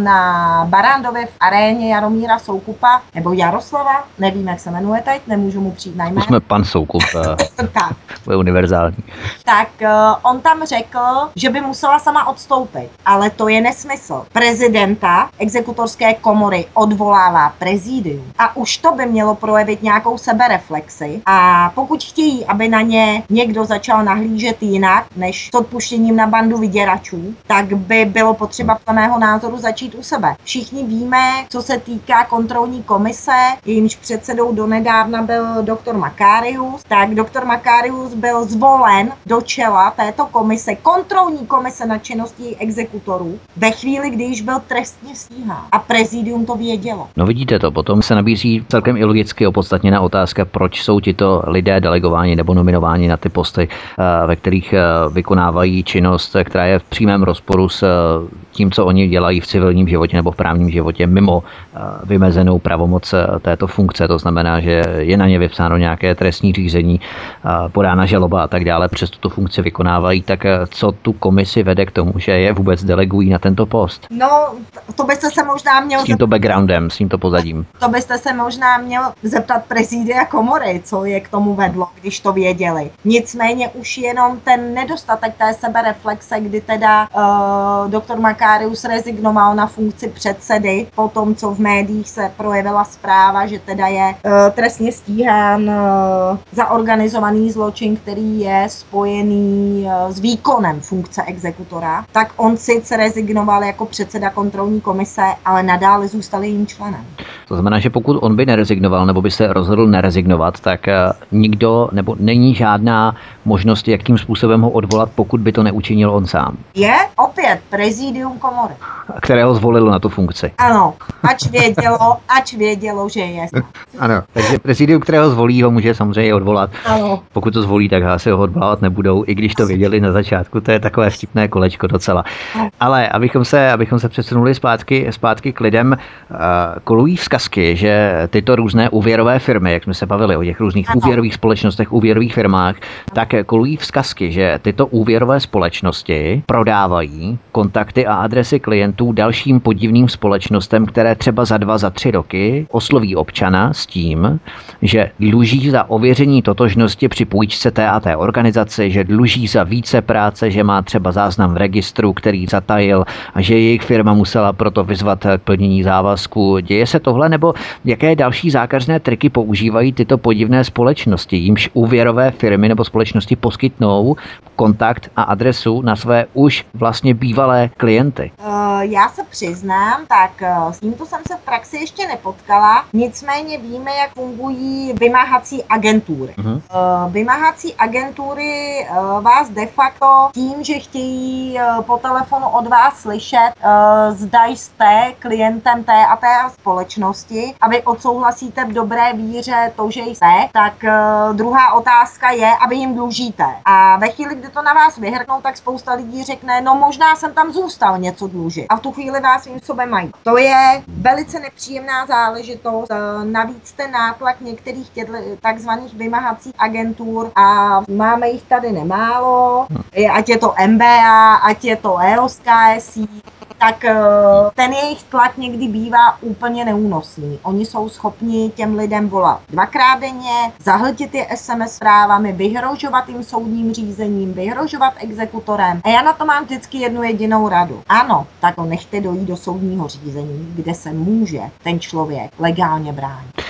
na Barrandově v aréně Jaromíra Soukupa, nebo Jaroslava, nevím, jak se jmenuje teď, nemůžu mu přijít na jméno. Jsme pan Soukup. Tak. To je univerzální. Tak on tam řekl, že by musela sama odstoupit, ale to je nesmysl. Prezidenta exekutorské komory odvolává prezidium a už to by mělo projevit nějakou sebereflexi, a pokud chtějí, aby na ně někdo začal nahlížet jinak než s odpuštěním na bandu vyděračů, tak by bylo potřeba podle mého názoru začít u sebe. Všichni víme, co se týká kontrolní komise, jejímž předsedou donedávna byl doktor Makarius, tak doktor Makarius byl zvolen do čela této komise, kontrolní komise na činnosti exekutorů, ve chvíli, kdy již byl trestně stíhán. A prezidium to vědělo. No vidíte to, potom se nabízí celkem i logicky opodstatněná otázka, proč jsou tito lidé delegováni nebo nominováni na ty posty, ve kterých vykonávají činnost, která je v přímém rozporu s tím, co oni dělají v civilním životě nebo v právním životě mimo vymezenou pravomoc této funkce. To znamená, že je na ně vypsáno nějaké trestní řízení, podána žaloba a tak dále, přes tuto funkci vykonávají. Tak co tu komisi vede k tomu, že je vůbec delegují na tento post? No, to byste se možná měl... S tímto backgroundem, s tímto pozadím. To byste se možná měl zeptat prezidia komory, co je k tomu vedlo, když to věděli. Nicméně už jenom ten nedostatek té sebereflexe, kdy teda uh, doktor Makarius rezignoval na funkci předsedy po tom, co v médiích se projevila zpráva, že teda je uh, trestně stíhán uh, za organizovaný zločin, který je spojený uh, s výkonem funkce exekutora, tak on sice rezignoval jako předseda kontrolní komise, ale nadále zůstal jejím členem. To znamená, že pokud on by nerezignoval nebo by se rozhodl nerezignovat, tak nikdo nebo není žádná možnost, jakým způsobem ho odvolat, pokud by to neučinil on sám. Je opět prezidium komory. Kterého zvolilo na tu funkci. Ano, ač vědělo, ač vědělo, že je. Ano, takže prezidium, kterého zvolí, ho může samozřejmě odvolat. Ano. Pokud to zvolí, tak asi ho odvolávat nebudou, i když to věděli na začátku. To je takové vtipné kolečko docela. Ale abychom se, abychom se přesunuli zpátky, zpátky k lidem, uh, kolují vzkazky, že tyto různé úvěrové firmy, jak jsme se bavili o těch různých ano. úvěrových společnostech, úvěrových firmách, tak kolují vzkazky, že tyto úvěrové společnosti prodávají kontakty a adresy klientů dalším podivným společnostem, které třeba za dva, za tři roky osloví občana s tím, že dluží za ověření totožnosti při půjčce té a té organizaci, že dluží za více práce, že má třeba záznam v registru, který zatajil a že jejich firma musela proto vyzvat k plnění závazku. Děje se tohle, nebo jaké další zákařné triky používají tyto podivné společnosti, jimž úvěrové firmy nebo společnosti poskytnou kontakt a adresu na své už vlastně bývalé klienty? Uh, já se přiznám, tak uh, s tímto jsem se v praxi ještě nepotkala, nicméně víme, jak fungují vymáhací agentury. Uh-huh. Uh, vymáhací agentury uh, vás de facto tím, že chtějí uh, po telefonu od vás slyšet, uh, zda jste klientem té a té společnosti a vy odsouhlasíte v dobré víře to, že jste, tak uh, druhá otázka je, a vy jim dlužíte. A ve chvíli, kdy to na vás vyhrknou, tak spousta lidí řekne, no možná jsem tam zůstal něco dlužit. A v tu chvíli vás svým sobě mají. To je velice nepříjemná záležitost. Navíc ten nátlak některých takzvaných vymahacích agentur, a máme jich tady nemálo, ať je to M B A, ať je to E O S K S I, tak ten jejich tlak někdy bývá úplně neúnosný. Oni jsou schopni těm lidem volat dvakrát denně, zahltit je S M S zprávami, vyhrožovat jim soudním řízením, vyhrožovat exekutorem. A já na to mám vždycky jednu jedinou radu. Ano, tak to nechte dojít do soudního řízení, kde se může ten člověk legálně bránit.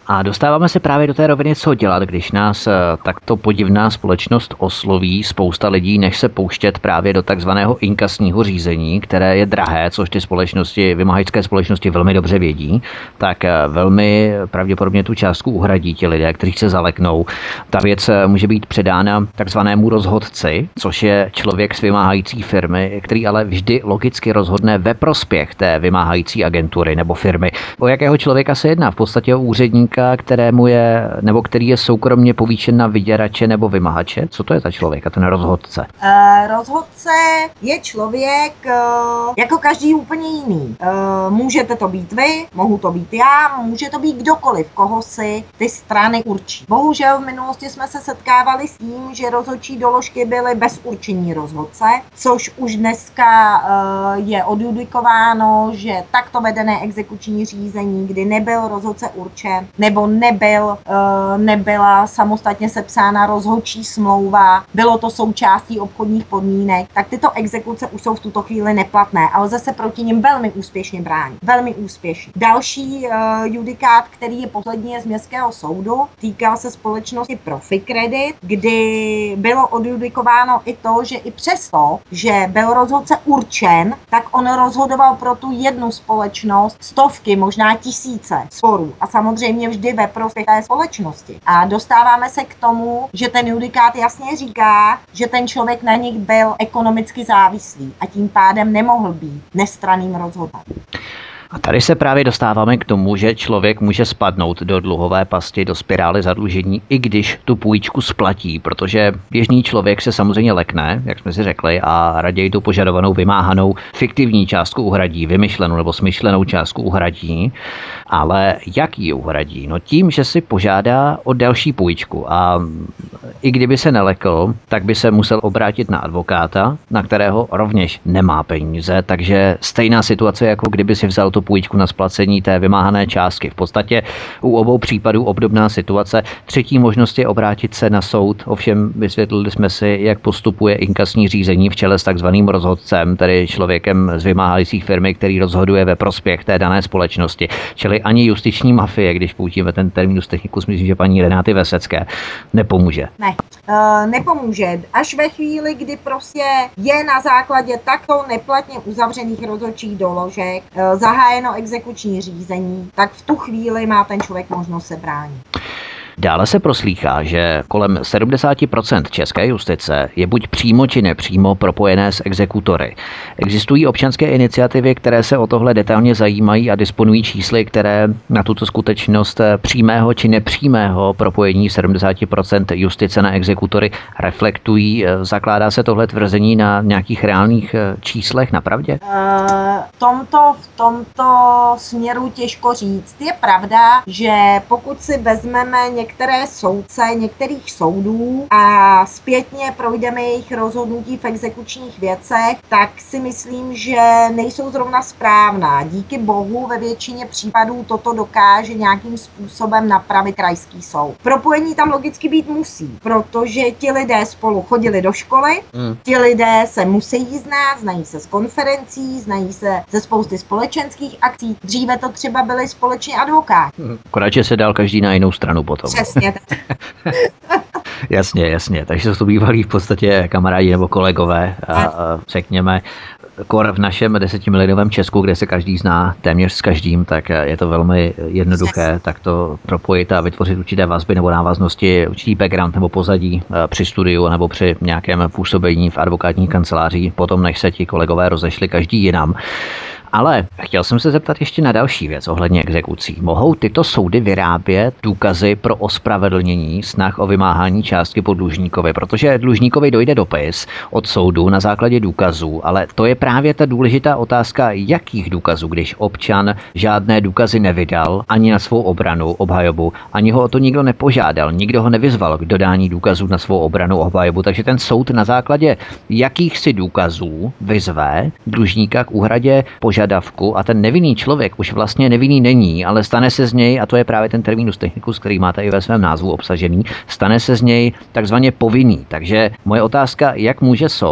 A dostáváme se právě do té roviny, co dělat, když nás takto podivná společnost osloví spousta lidí, než se pouštět právě do takzvaného inkasního řízení, které je drahé, což ty společnosti, vymahačské společnosti velmi dobře vědí, tak velmi pravděpodobně tu částku uhradí ti lidé, kteří se zaleknou. Ta věc může být předána takzvanému rozhodci, což je člověk z vymáhající firmy, který ale vždy logicky rozhodne ve prospěch té vymáhající agentury nebo firmy. O jakého člověka se jedná? V podstatě o úředníka, kterému je, nebo který je soukromně povýšen na vyděrače nebo vymahače? Co to je za člověk, ten rozhodce? Uh, rozhodce je člověk uh, jako každý úplně jiný. Uh, můžete to být vy, mohu to být já, může to být kdokoliv, koho si ty strany určí. Bohužel v minulosti jsme se setkávali s tím, že rozhodčí doložky byly bez určení rozhodce, což už dneska uh, je odjudikováno, že takto vedené exekuční řízení, kdy nebyl rozhodce určen, nebo nebyl, uh, nebyla samostatně sepsána rozhodčí smlouva, bylo to součástí obchodních podmínek, tak tyto exekuce už jsou v tuto chvíli neplatné, ale zase proti nim velmi úspěšně brání. Velmi úspěšně. Další uh, judikát, který je poslední z městského soudu, týkal se společnosti Profikredit, kdy bylo odjudikováno i to, že i přesto, že byl rozhodce určen, tak on rozhodoval pro tu jednu společnost stovky, možná tisíce sporů. A samozřejmě vždy ve prospěch té společnosti. A dostáváme se k tomu, že ten judikát jasně říká, že ten člověk na nich byl ekonomicky závislý a tím pádem nemohl být nestranným rozhodcem. A tady se právě dostáváme k tomu, že člověk může spadnout do dluhové pasti, do spirály zadlužení, i když tu půjčku splatí, protože běžný člověk se samozřejmě lekne, jak jsme si řekli, a raději tu požadovanou vymáhanou fiktivní částku uhradí, vymyšlenou nebo smyšlenou částku uhradí, ale jak ji uhradí? No tím, že si požádá o další půjčku a i kdyby se nelekl, tak by se musel obrátit na advokáta, na kterého rovněž nemá peníze, takže stejná situace, jako kdyby si vzal tu půjčku na splacení té vymáhané částky. V podstatě u obou případů obdobná situace. Třetí možnost je obrátit se na soud. Ovšem vysvětlili jsme si, jak postupuje inkasní řízení v čele s takzvaným rozhodcem, tedy člověkem z vymáhající firmy, který rozhoduje ve prospěch té dané společnosti. Čili ani justiční mafie, když použijeme ten terminus technicus, myslím, že paní Renáty Vesecké, nepomůže. Ne, uh, nepomůže. Až ve chvíli, kdy prostě je na základě takto neplatně uzavřených rozhodčích doložek uh, zahájeno exekuční řízení, tak v tu chvíli má ten člověk možnost se bránit. Dále se proslýchá, že kolem sedmdesát procent české justice je buď přímo či nepřímo propojené s exekutory. Existují občanské iniciativy, které se o tohle detailně zajímají a disponují čísly, které na tuto skutečnost přímého či nepřímého propojení sedmdesát procent justice na exekutory reflektují. Zakládá se tohle tvrzení na nějakých reálných číslech, na pravdě? V tomto, v tomto směru těžko říct. Je pravda, že pokud si vezmeme některé soudce některých soudů a zpětně projdeme jejich rozhodnutí v exekučních věcech, tak si myslím, že nejsou zrovna správná. Díky bohu ve většině případů toto dokáže nějakým způsobem napravit krajský soud. Propojení tam logicky být musí, protože ti lidé spolu chodili do školy, hmm. ti lidé se musí znát, znají se z konferencí, znají se ze spousty společenských akcí. Dříve to třeba byli společní advokáti. Hmm. Akorát, že se dal každý na jinou stranu potom. Přesně tak. Jasně, jasně. Takže to bývalí v podstatě kamarádi nebo kolegové, a, a řekněme, kor v našem desetimilionovém Česku, kde se každý zná téměř s každým, tak je to velmi jednoduché tak to propojit a vytvořit určité vazby nebo návaznosti, určitý background nebo pozadí při studiu nebo při nějakém působení v advokátní kanceláři, potom než se ti kolegové rozešli každý jinam. Ale chtěl jsem se zeptat ještě na další věc ohledně exekucí. Mohou tyto soudy vyrábět důkazy pro ospravedlnění snah o vymáhání částky po dlužníkovi? Protože dlužníkovi dojde dopis od soudu na základě důkazů, ale to je právě ta důležitá otázka, jakých důkazů, když občan žádné důkazy nevydal ani na svou obranu, obhajobu, ani ho o to nikdo nepožádal, nikdo ho nevyzval k dodání důkazů na svou obranu, obhajobu, takže ten soud na základě jakýchsi důkazů vyzve dlužníka k úhradě požadavku a ten nevinný člověk už vlastně nevinný není, ale stane se z něj, a to je právě ten terminus technicus, který máte i ve svém názvu obsažený, stane se z něj takzvaně povinný. Takže moje otázka, jak může soud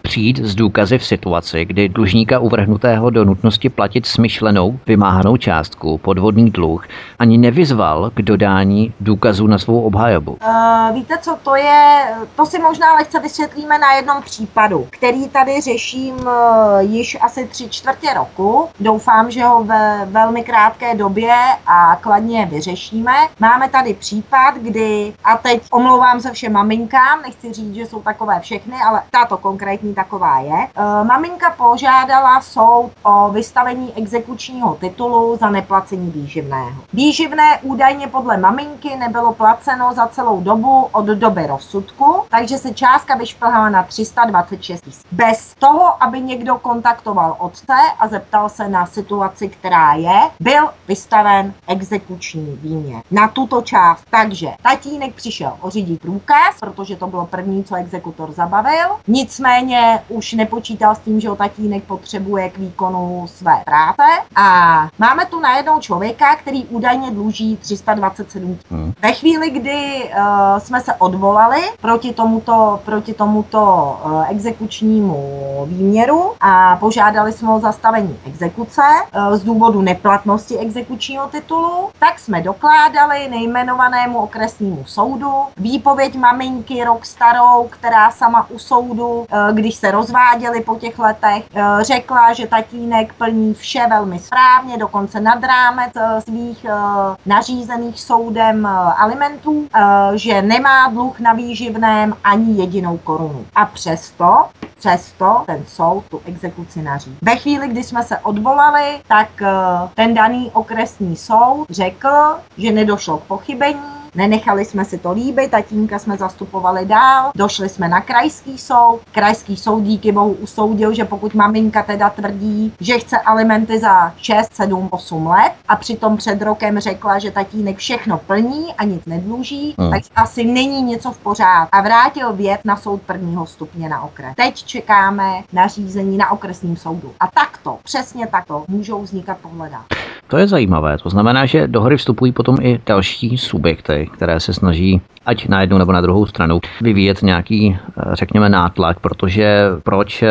přijít s důkazy v situaci, kdy dlužníka uvrhnutého do nutnosti platit smyšlenou vymáhanou částku, podvodný dluh, ani nevyzval k dodání důkazů na svou obhajobu? Uh, víte, co to je? To si možná lehce vysvětlíme na jednom případu, který tady řeším uh, již asi tři čtvrtě roku. Doufám, že ho ve velmi krátké době a kladně vyřešíme. Máme tady případ, kdy, a teď omlouvám se všem maminkám, nechci říct, že jsou takové všechny, ale tato konkrétní taková je. Uh, maminka požádala soud o vystavení exekučního titulu za neplacení výživného. Výživné údajně podle maminky nebylo placeno za celou dobu od doby rozsudku, takže se částka vyšplhala na tři sta dvacet šest tisíc. Bez toho, aby někdo kontaktoval otce a zeptal se na situaci, která je, byl vystaven exekuční výměr na tuto část. Takže tatínek přišel ořídit průkaz, protože to bylo první, co exekutor zabavil. Nicméně už nepočítal s tím, že ho tatínek potřebuje k výkonu své práce. A máme tu najednou člověka, který údajně dluží tři sta dvacet sedm tisíc. Hmm. Ve chvíli, kdy uh, jsme se odvolali proti tomuto, proti tomuto uh, exekučnímu výměru a požádali jsme o zastavení exekuce uh, z důvodu neplatnosti exekučního titulu, tak jsme dokládali nejmenovanému okresnímu soudu výpověď maminky rok starou, která sama u soudu, uh, když se rozváděli po těch letech, uh, řekla, že tatínek plní vše velmi správně, dokonce nad rámec uh, svých uh, nařízených soudem uh, alimentů, uh, že nemá dluh na výživném ani jedinou korunu. A přesto, přesto ten soud tu exekuci nařídil. Ve chvíli, kdy jsme se odvolali, tak uh, ten daný okresní soud řekl, že nedošlo k pochybení. Nenechali jsme si to líbit, tatínka jsme zastupovali dál, došli jsme na krajský soud. Krajský soud díky bohu usoudil, že pokud maminka teda tvrdí, že chce alimenty za šest, sedm, osm let a přitom před rokem řekla, že tatínek všechno plní a nic nedluží, hmm. tak asi není něco v pořádku. A vrátil věc na soud prvního stupně na okres. Teď čekáme na řízení na okresním soudu. A takto, přesně takto, můžou vznikat pohledávky. To je zajímavé. To znamená, že do hry vstupují potom i další subjekty, které se snaží ať na jednu nebo na druhou stranu vyvíjet nějaký, řekněme, nátlak, protože proč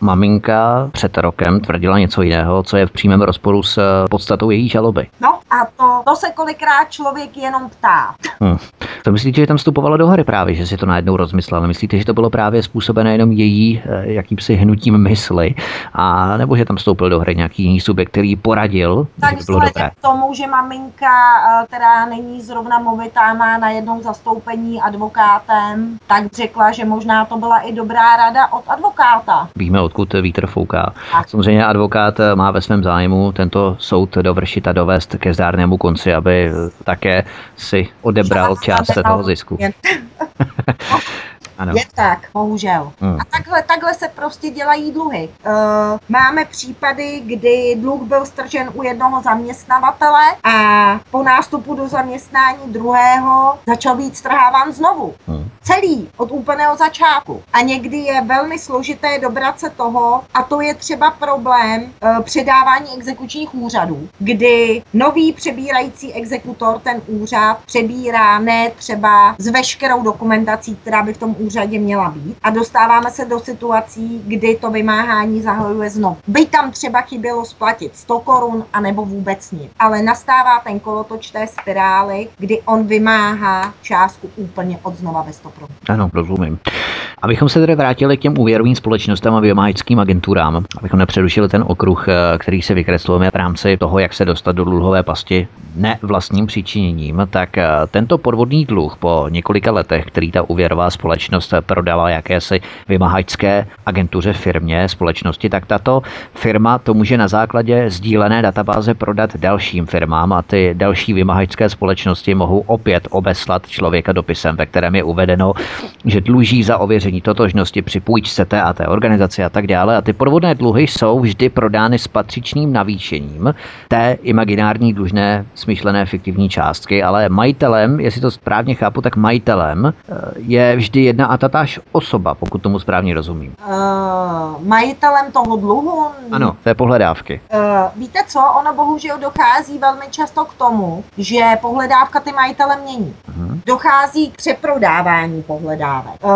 maminka před rokem tvrdila něco jiného, co je v přímém rozporu s podstatou její žaloby. No a to, to se kolikrát člověk jenom ptá. Hmm. To myslíte, že tam vstupovalo do hry právě, že si to najednou rozmyslela? Myslíte, že to bylo právě způsobené jenom její jakýmsi hnutím mysli, a nebo že tam vstoupil do hry nějaký jiný subjekt, který poradil? Tak vzhledem k tomu, že maminka, která není zrovna movitá, má najednou zastoupení advokátem, tak řekla, že možná to byla i dobrá rada od advokáta. Víme, odkud vítr fouká. Tak. Samozřejmě advokát má ve svém zájmu tento soud dovršit a dovést ke zdárnému konci, aby také si odebral část toho zisku. Ano. Je tak, bohužel. Hmm. A takhle, takhle se prostě dělají dluhy. E, máme případy, kdy dluh byl stržen u jednoho zaměstnavatele a po nástupu do zaměstnání druhého začal být strháván znovu. Hmm. Celý, od úplného začátku. A někdy je velmi složité dobrat se toho, a to je třeba problém e, předávání exekučních úřadů, kdy nový přebírající exekutor ten úřad přebírá ne třeba s veškerou dokumentací, která by v tom úřadě měla být, a dostáváme se do situací, kdy to vymáhání zahajuje znovu. Byť tam třeba chybělo splatit sto korun anebo vůbec nic, ale nastává ten kolotoč té spirály, kdy on vymáhá částku úplně od znova ve sto procent. Ano, rozumím. Abychom se tedy vrátili k těm úvěrovým společnostem a vymáhačským agenturám, abychom nepřerušili ten okruh, který se vykreslujeme v rámci toho, jak se dostat do dluhové pasti ne vlastním přičiněním, tak tento podvodný dluh po několika letech, který ta úvěrová společnost prodala jakési vymáhačské agentuře firmě, společnosti, tak tato firma to může na základě sdílené databáze prodat dalším firmám a ty další vymáhačské společnosti mohou opět obeslat člověka dopisem, ve kterém je uvedeno, že dluží za ověření totožnosti při půjčce té a té organizaci a tak dále. A ty podvodné dluhy jsou vždy prodány s patřičným navýšením té imaginární dlužné smyšlené fiktivní částky, ale majitelem, jestli to správně chápu, tak majitelem je vždy jedna a tatáž osoba, pokud tomu správně rozumím. Uh, majitelem toho dluhu? Ano, té pohledávky. Uh, víte co, ono bohužel dochází velmi často k tomu, že pohledávka ty majitele mění. Uh-huh. Dochází k přeprodávání pohledávek. Uh,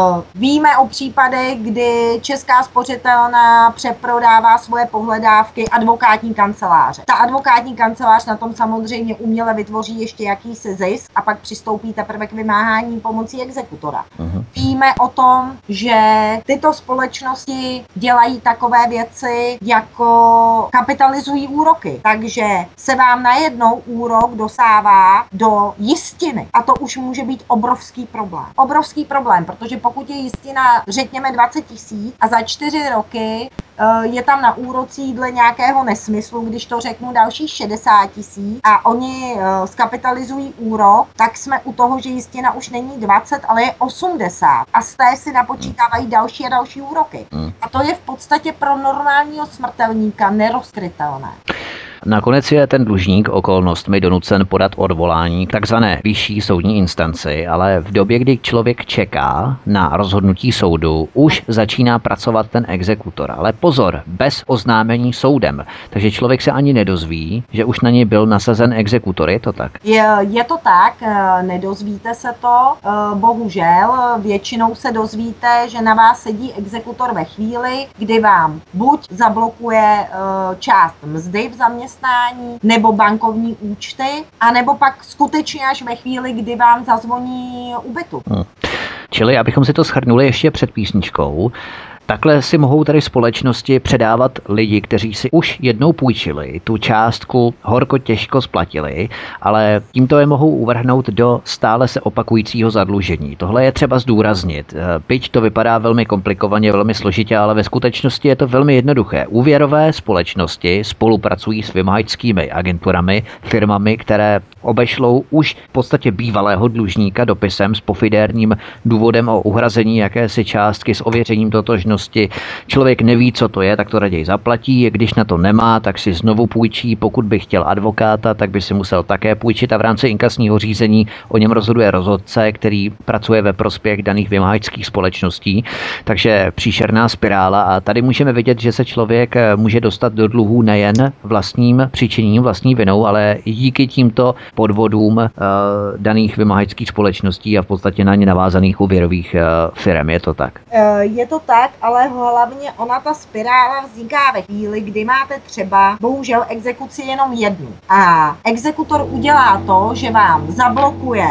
víme o případech, kdy Česká spořitelna přeprodává svoje pohledávky advokátní kanceláře. Ta advokátní kancelář na tom samozřejmě uměle vytvoří ještě jakýsi zisk a pak přistoupí teprve k vymáhání pomocí exekutora. Uh-huh. Víme o tom, že tyto společnosti dělají takové věci, jako kapitalizují úroky. Takže se vám najednou úrok dostává do jistiny. A to už může být obrovský problém. Obrovský problém, protože pokud je jistina, řekněme, dvacet tisíc a za čtyři roky je tam na úrocích dle nějakého nesmyslu, když to řeknu, další šedesát tisíc a oni skapitalizují úrok, tak jsme u toho, že jistina už není dvacet, ale je osmdesát. A z té si napočítávají další a další úroky. A to je v podstatě pro normálního smrtelníka nerozkrytelné. Nakonec je ten dlužník okolnostmi donucen podat odvolání k takzvané vyšší soudní instanci, ale v době, kdy člověk čeká na rozhodnutí soudu, už začíná pracovat ten exekutor. Ale pozor, bez oznámení soudem. Takže člověk se ani nedozví, že už na něj byl nasazen exekutor, je to tak? Je, je to tak, nedozvíte se to, bohužel. Většinou se dozvíte, že na vás sedí exekutor ve chvíli, kdy vám buď zablokuje část mzdy v zaměstnání, nebo bankovní účty, anebo pak skutečně až ve chvíli, kdy vám zazvoní u bytu. Hmm. Čili, abychom si to shrnuli ještě před písničkou, takhle si mohou tady společnosti předávat lidi, kteří si už jednou půjčili, tu částku horko těžko splatili, ale tímto je mohou uvrhnout do stále se opakujícího zadlužení. Tohle je třeba zdůraznit. Byť to vypadá velmi komplikovaně, velmi složitě, ale ve skutečnosti je to velmi jednoduché. Úvěrové společnosti spolupracují s vymahačskými agenturami, firmami, které obešlou už v podstatě bývalého dlužníka dopisem s pofidérním důvodem o uhrazení jakési částky s ověřením totožnosti. Člověk neví, co to je, tak to raději zaplatí, když na to nemá, tak si znovu půjčí, pokud by chtěl advokáta, tak by si musel také půjčit a v rámci inkasního řízení o něm rozhoduje rozhodce, který pracuje ve prospěch daných vymáhačských společností, takže příšerná spirála a tady můžeme vidět, že se člověk může dostat do dluhů nejen vlastním přičiněním, vlastní vinou, ale i díky tímto podvodům uh, daných vymáhačských společností a v podstatě na ně navázaných úvěrových uh, firm, je to tak? Je to tak, ale hlavně ona ta spirála vzniká ve chvíli, kdy máte třeba bohužel exekuci jenom jednu. A exekutor udělá to, že vám zablokuje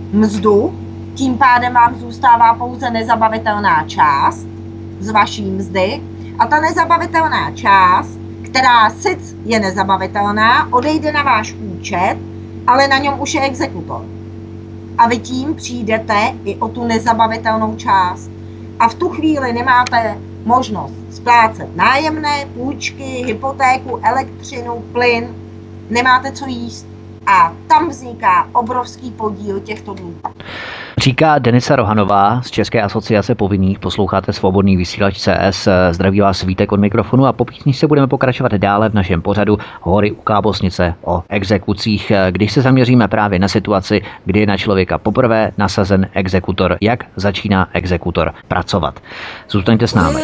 mzdu, tím pádem vám zůstává pouze nezabavitelná část z vaší mzdy a ta nezabavitelná část, která sice je nezabavitelná, odejde na váš účet, ale na něm už je exekutor. A vy tím přijdete i o tu nezabavitelnou část. A v tu chvíli nemáte možnost splácet nájemné, půjčky, hypotéku, elektřinu, plyn, nemáte co jíst. A tam vzniká obrovský podíl těchto dluhů. Říká Denisa Rohanová z České asociace povinných, posloucháte Svobodný vysílač C S, zdraví vás Vítek od mikrofonu a po písničce budeme pokračovat dále v našem pořadu Hory u Kábosnice o exekucích, když se zaměříme právě na situaci, kdy je na člověka poprvé nasazen exekutor, jak začíná exekutor pracovat. Zůstaňte s námi.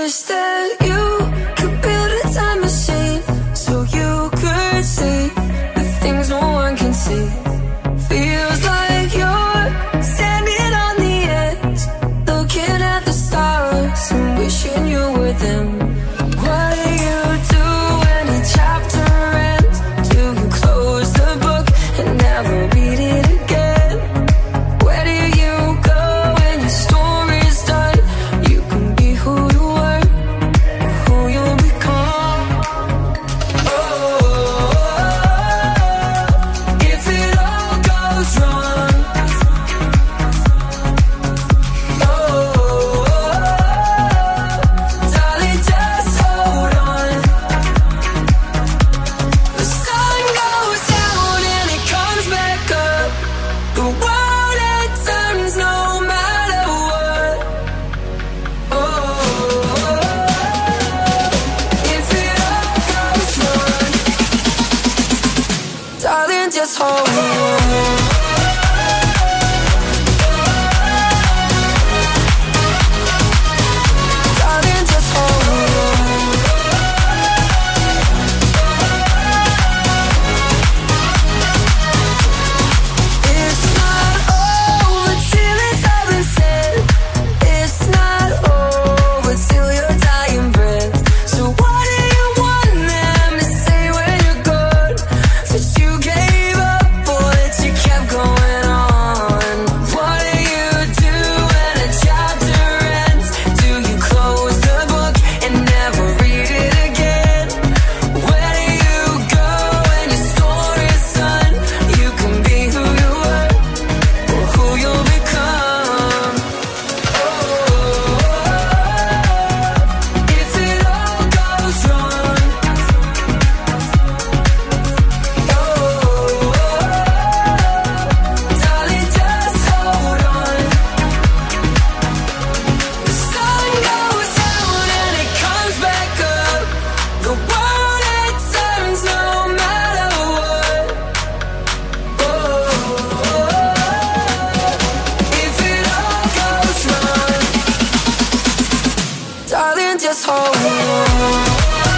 just hold on.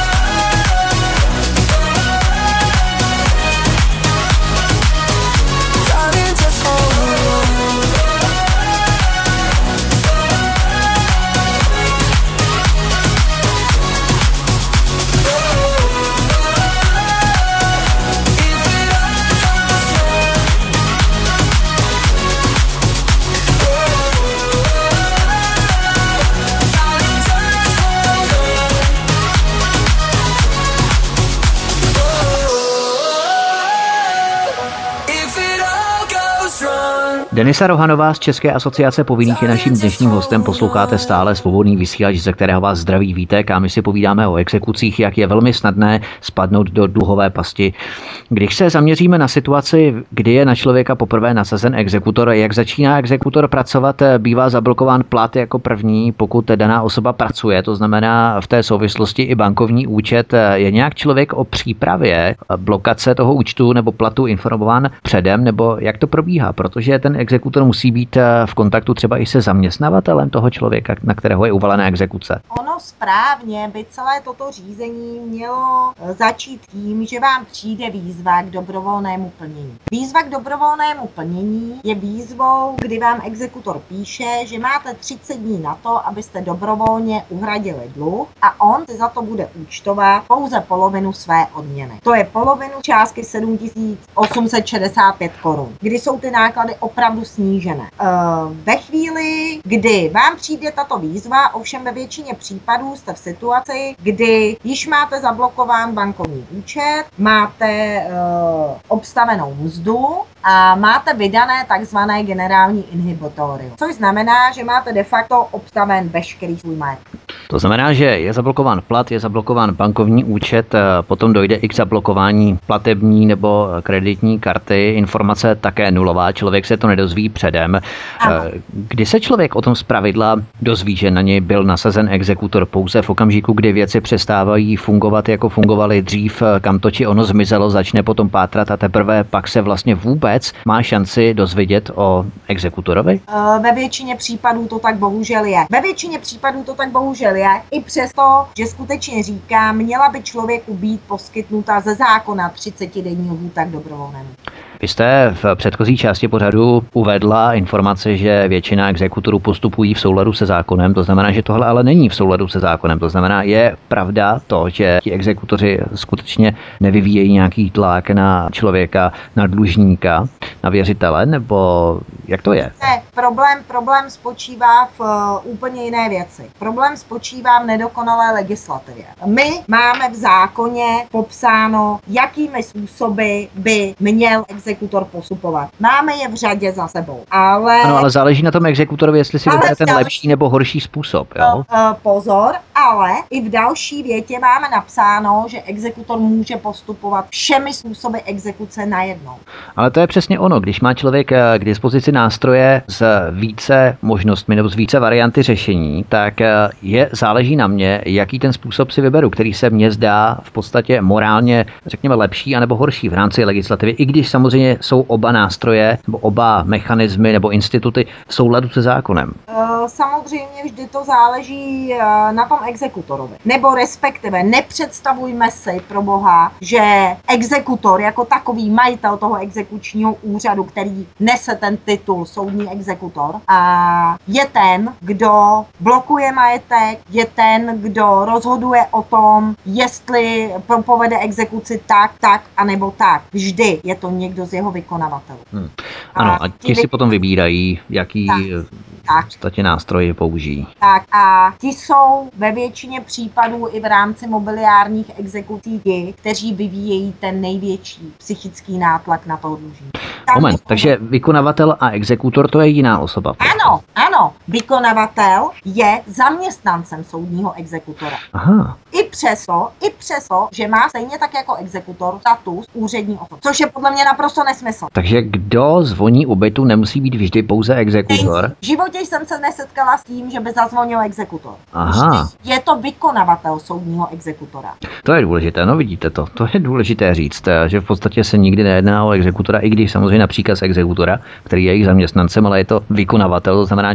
Denisa Rohanová z České asociace povinných je naším dnešním hostem. Posloucháte stále Svobodný vysílač, ze kterého vás zdraví Vítek, a my si povídáme o exekucích, jak je velmi snadné spadnout do dluhové pasti. Když se zaměříme na situaci, kdy je na člověka poprvé nasazen exekutor, jak začíná exekutor pracovat, bývá zablokován plat jako první, pokud daná osoba pracuje, to znamená v té souvislosti i bankovní účet. Je nějak člověk o přípravě blokace toho účtu nebo platu informován předem, nebo jak to probíhá, protože ten exekutor musí být v kontaktu třeba i se zaměstnavatelem toho člověka, na kterého je uvalená exekuce. Ono správně by celé toto řízení mělo začít tím, že vám přijde výzva k dobrovolnému plnění. Výzva k dobrovolnému plnění je výzvou, kdy vám exekutor píše, že máte třicet dní na to, abyste dobrovolně uhradili dluh, a on si za to bude účtovat pouze polovinu své odměny. To je polovinu částky sedm tisíc osm set šedesát pět korun, kdy jsou ty náklady opravdu snížené. Ve chvíli, kdy vám přijde tato výzva, ovšem ve většině případů jste v situaci, kdy již máte zablokován bankovní účet, máte uh, obstavenou mzdu a máte vydané takzvané generální inhibitorium, což znamená, že máte de facto obstaven veškerý svůj majetek. To znamená, že je zablokován plat, je zablokován bankovní účet, potom dojde i k zablokování platební nebo kreditní karty, informace také nulová, člověk se to nedozví předem. Aha. Kdy se člověk o tom zpravidla dozví, že na něj byl nasazen exekutor? Pouze v okamžiku, kdy věci přestávají fungovat, jako fungovaly dřív, kam to či ono zmizelo, začne potom pátrat a teprve pak se vlastně vůbec má šanci dozvědět o exekutorovi? Ve většině případů to tak bohužel je. Ve většině případů to tak bohužel je, i přesto, že skutečně říká, měla by člověku být poskytnuta ze zákona třicetidenní lhůta k dobrovolnému. Vy jste v předchozí části pořadu uvedla informaci, že většina exekutorů postupují v souladu se zákonem, to znamená, že tohle ale není v souladu se zákonem, to znamená, je pravda to, že ti exekutoři skutečně nevyvíjejí nějaký tlak na člověka, na dlužníka, na věřitele, nebo jak to je? Ne, problém, problém spočívá v uh, úplně jiné věci. Problém spočívá v nedokonalé legislativě. My máme v zákoně popsáno, jakými způsoby by měl exekutor postupovat. Máme je v řadě za sebou, ale... Ano, ale záleží na tom exekutorovi, jestli si vybere ten lepší nebo horší způsob, jo? Uh, pozor, ale i v další větě máme napsáno, že exekutor může postupovat všemi způsoby exekuce najednou. Ale to je přesně ono, když má člověk k dispozici nástroje s více možnostmi nebo s více varianty řešení, tak je záleží na mě, jaký ten způsob si vyberu, který se mně zdá v podstatě morálně, řekněme, lepší anebo horší v rámci legislativy, i když samozřejmě jsou oba nástroje nebo oba mechanismy nebo instituty v souladu se zákonem. Samozřejmě vždy to záleží na tom exekutorovi. Nebo respektive nepředstavujme si pro boha, že exekutor jako takový majitel toho exekučního úřadu, který nese ten titul soudní exekutor, a je ten, kdo blokuje majetek, je ten, kdo rozhoduje o tom, jestli povede exekuci tak, tak, anebo tak. Vždy je to někdo z jeho vykonavatelů. Hmm. Ano, a ti si potom vybírají, jaký tak, v podstatě nástroje použijí. Tak a ti jsou ve většině případů i v rámci mobiliárních exekucí ti, kteří vyvíjejí ten největší psychický nátlak na toho dlužníka. Moment, takže vykonavatel a exekutor, to je jiná osoba. Ano, ano. Vykonavatel je zaměstnancem soudního exekutora. Aha. I přesto, i přesto, že má stejně tak jako exekutor status úřední osoby, což je podle mě naprosto nesmysl. Takže kdo zvoní u bytu, nemusí být vždy pouze exekutor? V životě jsem se nesetkala s tím, že by zazvonil exekutor. Aha. Je to vykonavatel soudního exekutora. To je důležité, no vidíte to. To je důležité říct, že v podstatě se nikdy nejedná o exekutora, i když samozřejmě například z exekutora, který je jejich zaměstnancem, ale je to vykonavatel, to znamená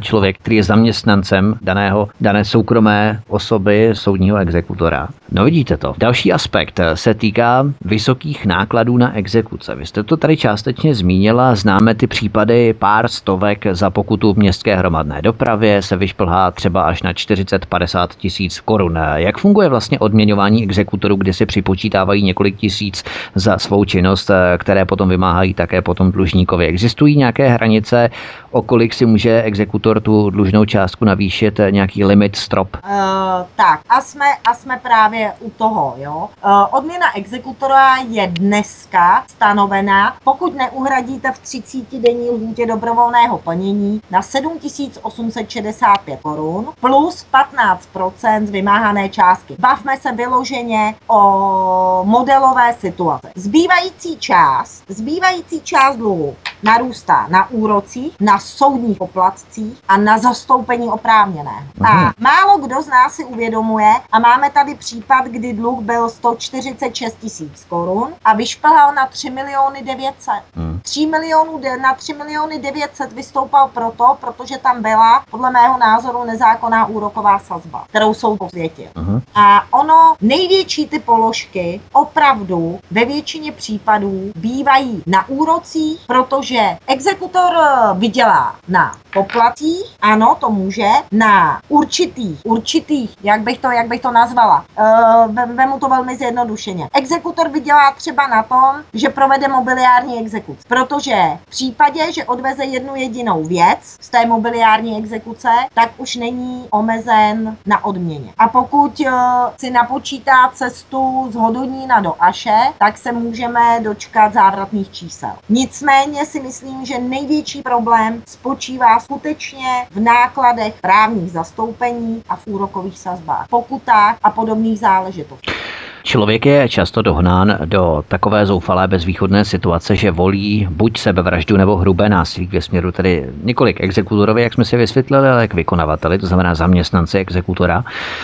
člověk, který je zaměstnancem daného, dané soukromé osoby soudního exekutora. No vidíte to. Další aspekt se týká vysokých nákladů na exekuce. Vy jste to tady částečně zmínila, známe ty případy pár stovek za pokutu v městské hromadné dopravě se vyšplhá třeba až na čtyřicet padesát tisíc korun. Jak funguje vlastně odměňování exekutorů, kde si připočítávají několik tisíc za svou činnost, které potom vymáhají také potom dlužníkovi? Existují nějaké hranice, o kolik si může exekutor tu dlužnou částku navýšit, nějaký limit, strop? Uh, tak a jsme, a jsme právě u toho, jo. Uh, odměna exekutora je dneska stanovená, pokud neuhradíte v třicetidenní lhůtě dobrovolného plnění, na sedm tisíc osm set šedesát pět korun plus patnáct procent z vymáhané částky. Bavme se vyloženě o modelové situace. Zbývající část, zbývající část dluhu narůstá na úrocích, na soudních poplatcích a na zastoupení oprávněného. A málo kdo z nás si uvědomuje, a máme tady případ, kdy dluh byl sto čtyřicet šest tisíc korun a vyšplhal na tři miliony devět set. Hmm. tři milionů, na tři miliony devět set vystoupal proto, protože tam byla, podle mého názoru, nezákonná úroková sazba, kterou soud posvětil. Hmm. A ono, největší ty položky opravdu ve většině případů bývají na úrocích, protože exekutor vydělá na poplatích, ano, to může, na určitých, určitých, jak bych to, jak bych to nazvala, uh, vemu to velmi zjednodušeně. Exekutor vydělá třeba na tom, že provede mobiliární exekuci, protože v případě, že odveze jednu jedinou věc z té mobiliární exekuce, tak už není omezen na odměně. A pokud uh, si napočítá cestu z Hodonína do Aše, tak se můžeme dočkat závratných čísel. Nicméně si myslím, že největší problém spočívá skutečně v nákladech právních zastoupení a v úrokových sazbách, pokutách a podobných záležitostech. Člověk je často dohnán do takové zoufalé bezvýchodné situace, že volí buď sebevraždu nebo hrubé násilí ve směru tedy několik exekutorovi, jak jsme si vysvětlili, ale k vykonavateli, to znamená zaměstnanci exekutora.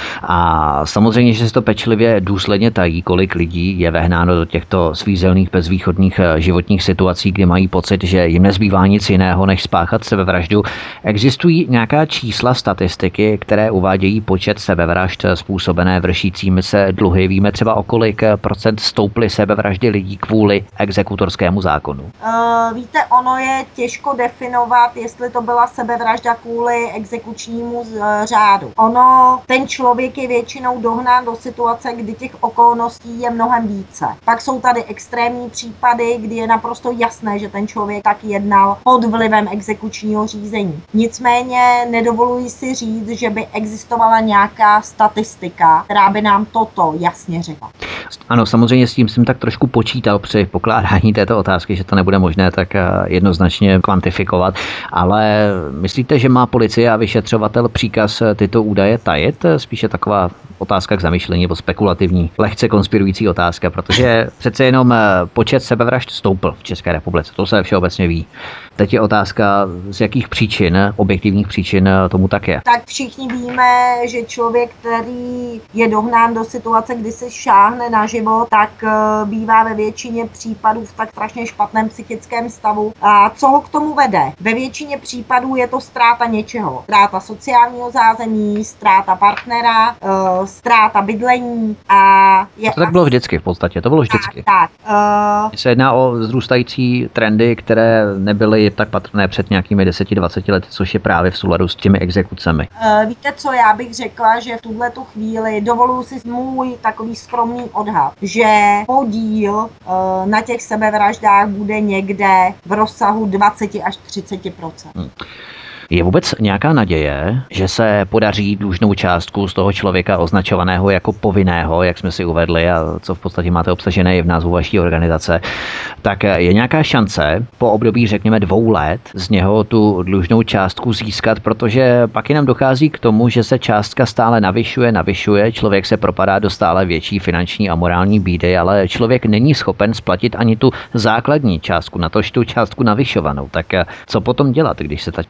A samozřejmě, že se to pečlivě důsledně tají, kolik lidí je vehnáno do těchto svízelných bezvýchodných životních situací, kdy mají pocit, že jim nezbývá nic jiného, než spáchat sebevraždu. Existují nějaká čísla, statistiky, které uvádějí počet sebevražd způsobené vršícími se dluhy? Víme třeba, o kolik procent stouply sebevraždy lidí kvůli exekutorskému zákonu? Uh, víte, ono je těžko definovat, jestli to byla sebevražda kvůli exekučnímu řádu. Ono, ten člověk je většinou dohnán do situace, kdy těch okolností je mnohem více. Pak jsou tady extrémní případy, kdy je naprosto jasné, že ten člověk tak jednal pod vlivem exekučního řízení. Nicméně nedovoluji si říct, že by existovala nějaká statistika, která by nám toto jasně řekla. Ano, samozřejmě s tím jsem tak trošku počítal při pokládání této otázky, že to nebude možné tak jednoznačně kvantifikovat, ale myslíte, že má policie a vyšetřovatel příkaz tyto údaje tajit? Spíše taková otázka k zamyšlení nebo spekulativní, lehce konspirující otázka, protože přece jenom počet sebevražd stoupl v České republice, to se všeobecně ví. Teď je otázka, z jakých příčin, objektivních příčin tomu tak je. Tak všichni víme, že člověk, který je dohnán do situace, kdy se šáhne na život, tak bývá ve většině případů v tak strašně špatném psychickém stavu. A co ho k tomu vede? Ve většině případů je to ztráta něčeho. Ztráta sociálního zázemí, ztráta partnera, ztráta bydlení a... Je to tak bylo vždycky v podstatě, to bylo vždycky. Tak, tak. Uh... Se jedná o vzrůstající trendy, které nebyly tak patrné před nějakými deseti dvaceti lety, což je právě v souladu s těmi exekucemi. Uh, víte co, já bych řekla, že v tuhletu chvíli dovoluji si můj takový skromný odhad, že podíl uh, na těch sebevraždách bude někde v rozsahu dvacet až třicet procent. Hmm. Je vůbec nějaká naděje, že se podaří dlužnou částku z toho člověka označovaného jako povinného, jak jsme si uvedli a co v podstatě máte obsažené i v názvu vaší organizace, tak je nějaká šance po období řekněme dvou let z něho tu dlužnou částku získat, protože pak jenom dochází k tomu, že se částka stále navyšuje, navyšuje, člověk se propadá do stále větší finanční a morální bídy, ale člověk není schopen splatit ani tu základní částku, natož tu částku navyšovanou. Tak co potom dělat, když se ta částka zvyšuje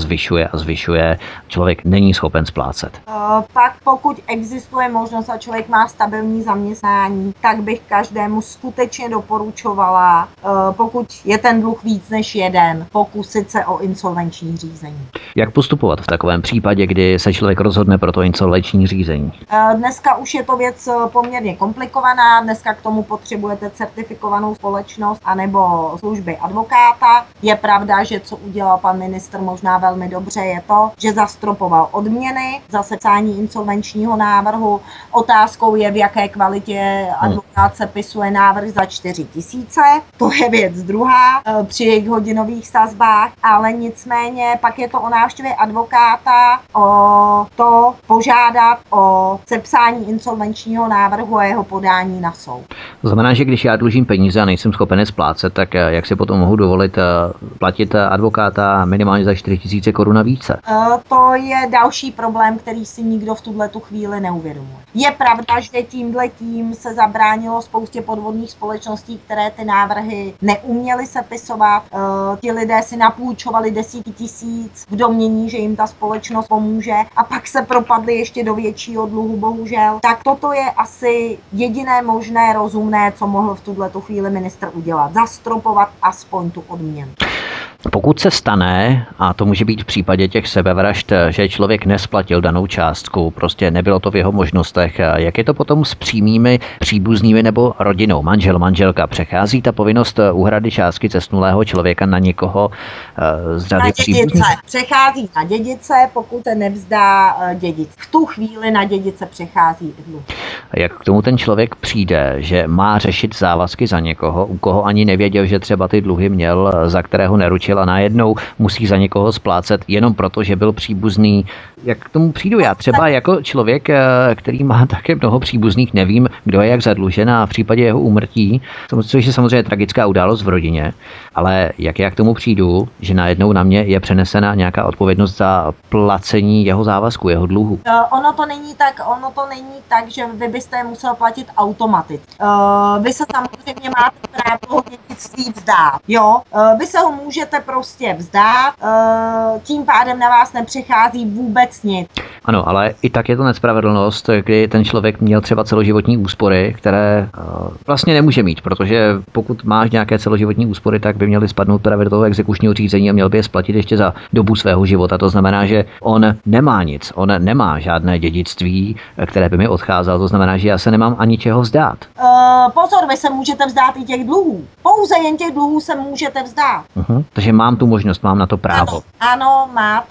zvyšuje a zvyšuje, člověk není schopen splácet. Uh, pak pokud existuje možnost a člověk má stabilní zaměstnání, tak bych každému skutečně doporučovala, uh, pokud je ten dluh víc než jeden, pokusit se o insolvenční řízení. Jak postupovat v takovém případě, kdy se člověk rozhodne pro to insolvenční řízení? Uh, dneska už je to věc poměrně komplikovaná, dneska k tomu potřebujete certifikovanou společnost anebo služby advokáta. Je pravda, že co udělal pan ministr možná velmi dobře je to, že zastropoval odměny za sepsání insolvenčního návrhu. Otázkou je, v jaké kvalitě advokát sepisuje návrh za čtyři tisíce. To je věc druhá při jejich hodinových sazbách, ale nicméně pak je to o návštěvě advokáta, o to požádat o sepsání insolvenčního návrhu a jeho podání na soud. To znamená, že když já dlužím peníze a nejsem schopen je splácet, tak jak si potom mohu dovolit platit advokáta minimálně za čtyři tisíce korun více? To je další problém, který si nikdo v tuhle tu chvíli neuvědomuje. Je pravda, že tímhle tím se zabránilo spoustě podvodných společností, které ty návrhy neuměly sepisovat. Ti lidé si napůjčovali desítky tisíc v domnění, že jim ta společnost pomůže a pak se propadli ještě do většího dluhu, bohužel. Tak toto je asi jediné možné rozumné, co mohl v tuhle tu chvíli ministr udělat. Zastropovat aspoň tu odměnu. Pokud se stane, a to může být v případě těch sebevražd, že člověk nesplatil danou částku, prostě nebylo to v jeho možnostech, jak je to potom s přímými příbuznými nebo rodinou, manžel, manželka? Přechází ta povinnost úhrady částky zesnulého člověka na někoho z řady příbuzných? Přechází na dědice, pokud se nevzdá dědic. V tu chvíli na dědice přechází dluh. Jak k tomu ten člověk přijde, že má řešit závazky za někoho, u koho ani nevěděl, že třeba ty dluhy měl, za kterého neručil a najednou musí za někoho splácet jenom proto, že byl příbuzný. Jak k tomu přijdu já? Třeba jako člověk, který má také mnoho příbuzných, nevím, kdo je jak zadlužen a v případě jeho úmrtí, což je samozřejmě tragická událost v rodině, ale jak já k tomu přijdu, že najednou na mě je přenesena nějaká odpovědnost za placení jeho závazku, jeho dluhu? Uh, ono to není tak, ono to není tak, že vy byste je musel platit automaticky. Uh, vy se samozřejmě máte právo toho dědictví vzdát, jo? Uh, vy se ho můžete prostě vzdát, uh, tím pádem na vás nepřichází vůbec nic. Ano, ale i tak je to nespravedlnost, kdy ten člověk měl třeba celoživotní úspory, které uh, vlastně nemůže mít, protože pokud máš nějaké celoživotní úspory, tak by měly spadnout právě do toho exekučního řízení a měl by je splatit ještě za dobu svého života. To znamená, že on nemá nic, on nemá žádné dědictví, které by mi odcházelo. To znamená, že já se nemám ani čeho vzdát. Uh, pozor, vy se můžete vzdát i těch dluhů. Pouze jen těch dluhů se můžete vzdát. Uh-huh. Takže mám tu možnost, mám na to právo. Ano, ano, máte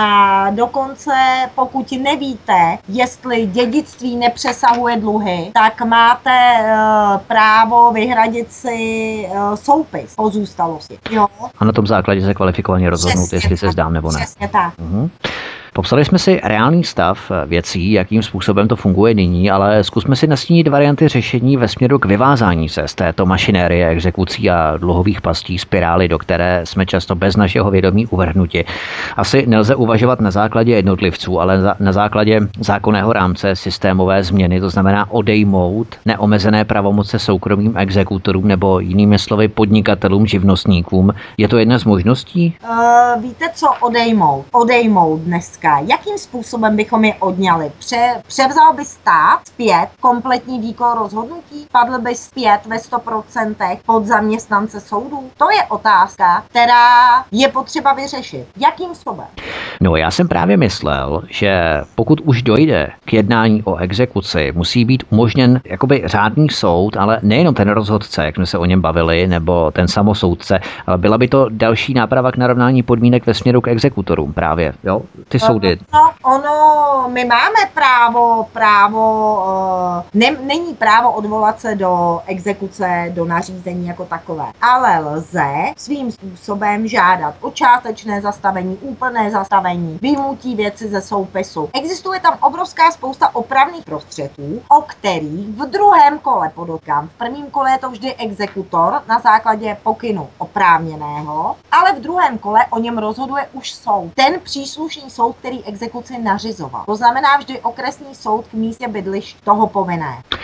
a dokonce pokud nevíte, jestli dědictví nepřesahuje dluhy, tak máte uh, právo vyhradit si uh, soupis pozůstalosti. Jo? A na tom základě se kvalifikovaně rozhodnout, Přesně jestli tak, se zdám nebo ne. Přesně tak. Uh-huh. Popsali jsme si reálný stav věcí, jakým způsobem to funguje nyní, ale zkusme si nastínit varianty řešení ve směru k vyvázání se z této mašinérie exekucí a dluhových pastí spirály, do které jsme často bez našeho vědomí uvrhnuti. Asi nelze uvažovat na základě jednotlivců, ale na základě zákonného rámce systémové změny, to znamená odejmout neomezené pravomoce soukromým exekutorům nebo jinými slovy podnikatelům, živnostníkům. Je to jedna z možností? Uh, víte, co odejmout? Odejmout dneska. Jakým způsobem bychom je odňali? Pře, převzal by stát zpět kompletní výkon rozhodnutí? Padl by zpět ve sto procent pod zaměstnance soudů? To je otázka, která je potřeba vyřešit. Jakým způsobem? No, já jsem právě myslel, že pokud už dojde k jednání o exekuci, musí být umožněn jakoby řádný soud, ale nejenom ten rozhodce, jak jsme se o něm bavili, nebo ten samosoudce, ale byla by to další náprava k narovnání podmínek ve směru k exekutorům právě, jo? Ty soudy. No, ono, my máme právo, právo, ne, není právo odvolat se do exekuce, do nařízení jako takové, ale lze svým způsobem žádat o částečné zastavení, úplné zastavení, vyjmutí věci ze soupisu. Existuje tam obrovská spousta opravných prostředků, o kterých v druhém kole podotýkám. V prvním kole je to vždy exekutor na základě pokynu oprávněného, ale v druhém kole o něm rozhoduje už soud. Ten příslušný soud, který exekuci nařizoval. To znamená vždy okresní soud k místě bydlišť toho povinné.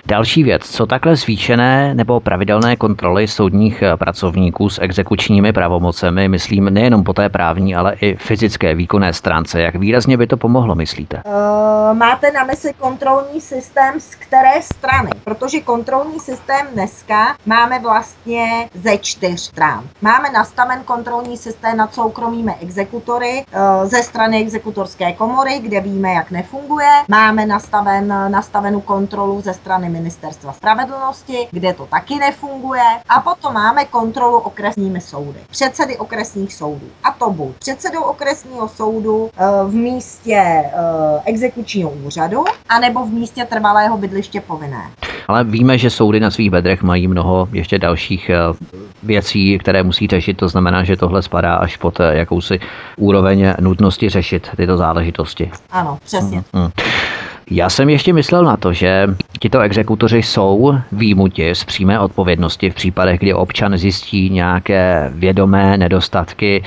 Další věc, co takhle zvýšené nebo pravidelné kontroly soudních pracovníků s exekučními pravomocemi, myslím nejenom po té právní, ale i fyzické výkonné stránce, jak výrazně by to pomohlo, myslíte? Uh, máte na mysli kontrolní systém z které strany? Protože kontrolní systém dneska máme vlastně ze čtyř stran. Máme nastaven kontrolní systém nad soukromými exekutory uh, ze strany exekutorské komory, kde víme, jak nefunguje. Máme nastaven, nastavenou kontrolu ze strany Ministerstva spravedlnosti, kde to taky nefunguje. A potom máme kontrolu okresními soudy. Předsedy okresních soudů. A to buď předsedou okresního soudu uh, v místě uh, exekučního úřadu, anebo v místě trvalého bydliště povinné. Ale víme, že soudy na svých bedrech mají mnoho ještě dalších věcí, které musí řešit. To znamená, že tohle spadá až pod jakousi úroveň nutnosti řešit tyto záležitosti. Ano, přesně. Hmm, hmm. Já jsem ještě myslel na to, že tito exekutoři jsou výjimuti z přímé odpovědnosti v případech, kdy občan zjistí nějaké vědomé nedostatky.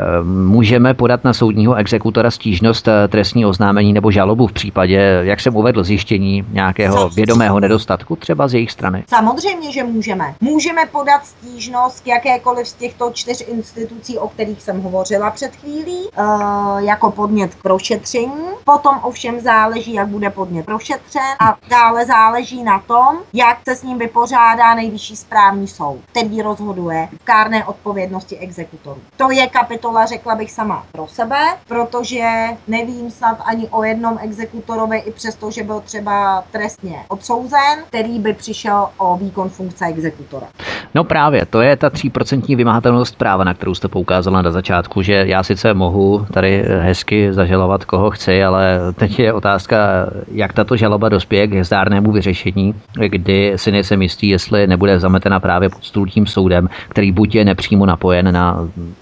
Můžeme podat na soudního exekutora stížnost, trestní oznámení nebo žalobu v případě, jak jsem uvedl, zjištění nějakého vědomého nedostatku třeba z jejich strany? Samozřejmě, že můžeme. Můžeme podat stížnost k jakékoliv z těchto čtyř institucí, o kterých jsem hovořila před chvílí, jako podnět k prošetření. Potom ovšem záleží, jak bude podnět prošetřen a dále záleží na tom, jak se s ním vypořádá Nejvyšší správní soud, který rozhoduje v kárné odpovědnosti exekutorů. To je kapitola, řekla bych sama pro sebe, protože nevím snad ani o jednom exekutorovi, i přesto, že byl třeba trestně odsouzen, který by přišel o výkon funkce exekutora. No právě, to je ta tříprocentní vymahatelnost práva, na kterou jste poukázala na začátku, že já sice mohu tady hezky zažalovat, koho chci, ale teď je otázka, jak tato žaloba dospěje k zdárnému vyřešení, kdy si nejsem jistý, jestli nebude zametena právě pod stůl tím soudem, který buď je nepřímo napojen na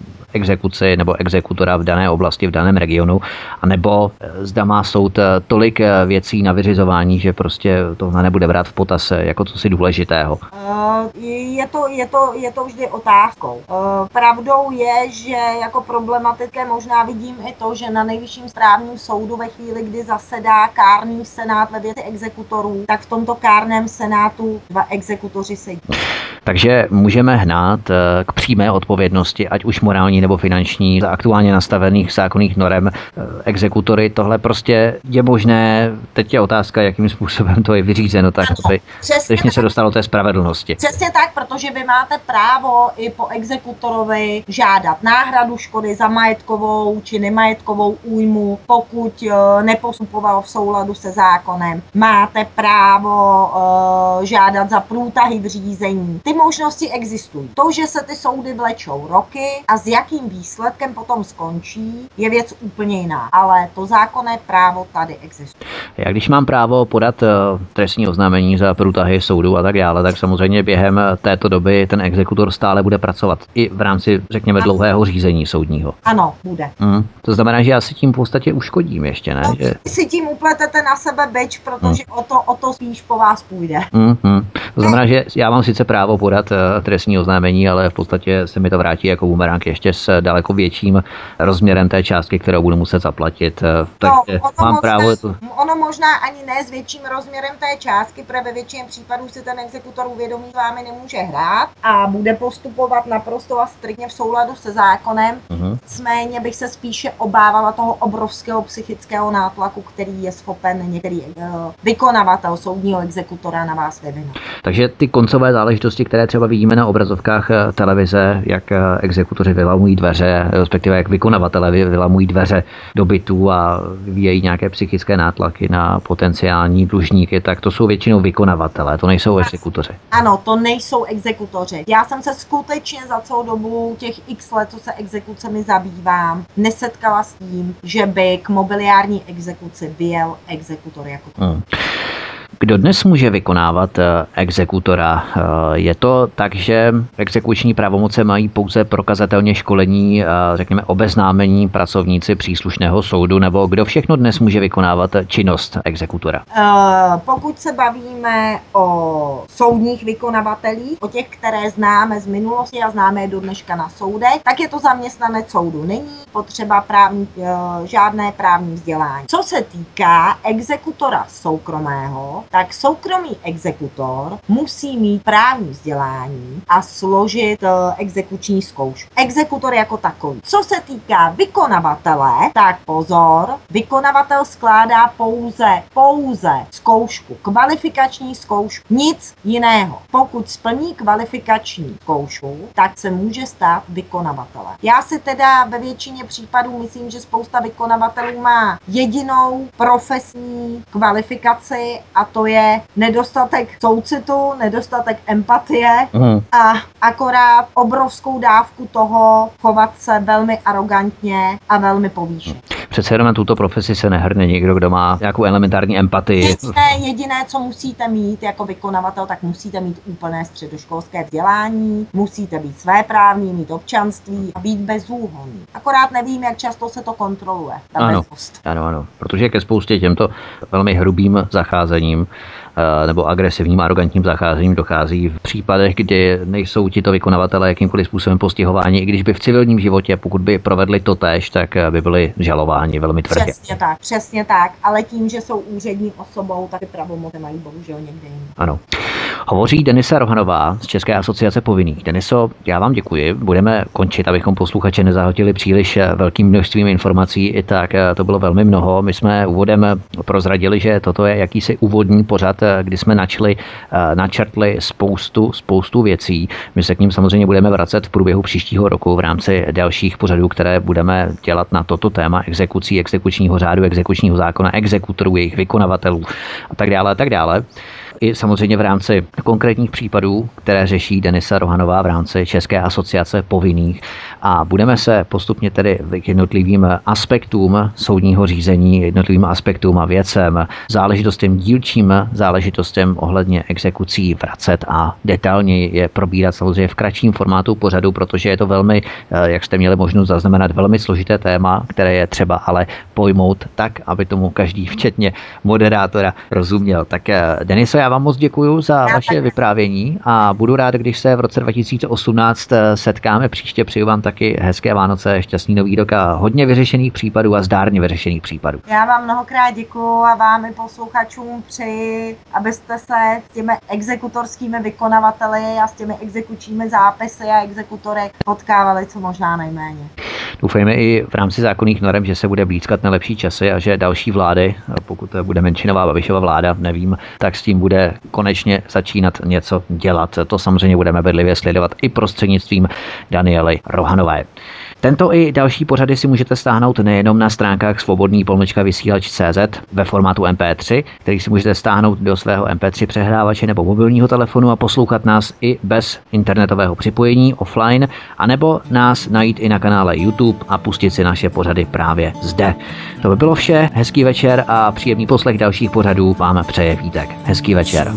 exekuci nebo exekutora v dané oblasti, v daném regionu, anebo zda má soud tolik věcí na vyřizování, že prostě tohle nebude brát v potaz jako cosi důležitého. Je to, je to, je to vždy otázkou. Pravdou je, že jako problematické možná vidím i to, že na Nejvyšším správním soudu ve chvíli, kdy zasedá kárný senát ve věci exekutorů, tak v tomto kárném senátu dva exekutoři sedí. Takže můžeme hnát k přímé odpovědnosti, ať už morální nebo finanční, za aktuálně nastavených zákonných norem exekutory. Tohle prostě je možné. Teď je otázka, jakým způsobem to je vyřízeno, tak aby skutečně se dostalo té spravedlnosti. Přesně tak, protože vy máte právo i po exekutorovi žádat náhradu škody za majetkovou či nemajetkovou újmu, pokud nepostupoval v souladu se zákonem. Máte právo uh, žádat za průtahy v řízení. Ty možnosti existují. To, že se ty soudy vlečou roky a s jakým výsledkem potom skončí, je věc úplně jiná. Ale to zákonné právo tady existuje. Já když mám právo podat trestní oznámení za průtahy soudu a tak dále, tak samozřejmě během této doby ten exekutor stále bude pracovat i v rámci, řekněme, ano. dlouhého řízení soudního. Ano, bude. Hmm. To znamená, že já si tím v podstatě uškodím ještě, ne? No, že... si tím upletete na sebe bič, protože hmm. o, to, o to spíš po vás půjde. Hmm, hmm. To znamená, že já mám sice právo podat trestní oznámení, ale v podstatě se mi to vrátí jako bumerang ještě s daleko větším rozměrem té částky, kterou budu muset zaplatit. Takže no, mám možná, právo... To... Ono možná ani ne s větším rozměrem té částky, protože ve většině případů si ten exekutor uvědomí, že vámi nemůže hrát a bude postupovat naprosto a striktně v souladu se zákonem. Uh-huh. Nicméně bych se spíše obávala toho obrovského psychického nátlaku, který je schopen některý uh, vykonavatel soudního exekutora na vás vyvinout. Takže ty koncové záležitosti, které třeba vidíme na obrazovkách televize, jak exekutoři vylamují dveře, respektive jak vykonavatelé vylamují dveře do bytů a vyvíjejí nějaké psychické nátlaky na potenciální dlužníky, tak to jsou většinou vykonavatelé, to nejsou exekutoři. Ano, to nejsou exekutoři. Já jsem se skutečně za celou dobu těch x let, co se exekucemi zabývám, nesetkala s tím, že by k mobiliární exekuci vyjel exekutor jako to. Hmm. Kdo dnes může vykonávat exekutora? Je to tak, že exekuční pravomoce mají pouze prokazatelně školení, řekněme obeznámení pracovníci příslušného soudu, nebo kdo všechno dnes může vykonávat činnost exekutora? Pokud se bavíme o soudních vykonavatelích, o těch, které známe z minulosti a známe je do dneška na soudech, tak je to zaměstnanec soudu. Není potřeba právní, žádné právní vzdělání. Co se týká exekutora soukromého, tak soukromý exekutor musí mít právní vzdělání a složit uh, exekuční zkoušku. Exekutor jako takový. Co se týká vykonavatele, tak pozor, vykonavatel skládá pouze, pouze zkoušku, kvalifikační zkoušku, nic jiného. Pokud splní kvalifikační zkoušku, tak se může stát vykonavatelem. Já si teda ve většině případů myslím, že spousta vykonavatelů má jedinou profesní kvalifikaci a to je nedostatek soucitu, nedostatek empatie mm. a akorát obrovskou dávku toho chovat se velmi arrogantně a velmi povýšeně. Přece jenom na tuto profesi se nehrne někdo, kdo má nějakou elementární empatii. Jediné, jediné, co musíte mít jako vykonavatel, tak musíte mít úplné středoškolské vzdělání, musíte být svéprávný, mít občanství a být bezúhonný. Akorát nevím, jak často se to kontroluje. Ano, ano, ano, protože ke spoustě těmto velmi hrubým zacházením nebo agresivním, arrogantním zacházením dochází v případech, kdy nejsou tito vykonavatelé jakýmkoliv způsobem postihováni, i když by v civilním životě, pokud by provedli to též, tak by byli žalováni velmi tvrdě. Přesně tak, přesně tak, ale tím, že jsou úřední osobou, tak pravomoci mají bohužel někde jinde. Ano. Hovoří Denisa Rohanová z České asociace povinných. Deniso, já vám děkuji. Budeme končit, abychom posluchače nezahltili příliš velkým množstvím informací. I tak to bylo velmi mnoho. My jsme úvodem prozradili, že toto je jakýsi úvodní pořad, kdy jsme načli, načrtli spoustu, spoustu věcí. My se k ním samozřejmě budeme vracet v průběhu příštího roku v rámci dalších pořadů, které budeme dělat na toto téma exekucí, exekučního řádu, exekučního zákona, exekutorů, jejich vykonavatelů a tak dále a tak dále. I samozřejmě v rámci konkrétních případů, které řeší Denisa Rohanová v rámci České asociace povinných. A budeme se postupně tedy k jednotlivým aspektům soudního řízení, jednotlivým aspektům a věcem, záležitostem dílčím, záležitostem ohledně exekucí vracet a detailně je probírat samozřejmě v kratším formátu pořadu, protože je to velmi, jak jste měli možnost zaznamenat, velmi složité téma, které je třeba ale pojmout tak, aby tomu každý, včetně moderátora, rozuměl. Tak Deniso, já vám moc děkuju za vaše vyprávění a budu rád, když se v roce dva tisíce osmnáct setkáme příště. Přeju vám taky hezké Vánoce, šťastný nový rok a hodně vyřešených případů a zdárně vyřešených případů. Já vám mnohokrát děkuju a vám i posluchačům přeji, abyste se s těmi exekutorskými vykonavateli a s těmi exekučními zápisy a exekutory potkávali co možná nejméně. Doufejme i v rámci zákonných norem, že se bude blízkat na lepší časy a že další vlády, pokud bude menšinová Babišova vláda, nevím, tak s tím bude konečně začínat něco dělat. To samozřejmě budeme bedlivě sledovat i prostřednictvím Daniely Rohanové. Tento i další pořady si můžete stáhnout nejenom na stránkách svobodný pomlčka vysílač tečka cé zet ve formátu em pé tři, který si můžete stáhnout do svého em pé tři přehrávače nebo mobilního telefonu a poslouchat nás i bez internetového připojení offline, anebo nás najít i na kanále YouTube a pustit si naše pořady právě zde. To by bylo vše, hezký večer a příjemný poslech dalších pořadů vám přeje Vítek. Hezký večer.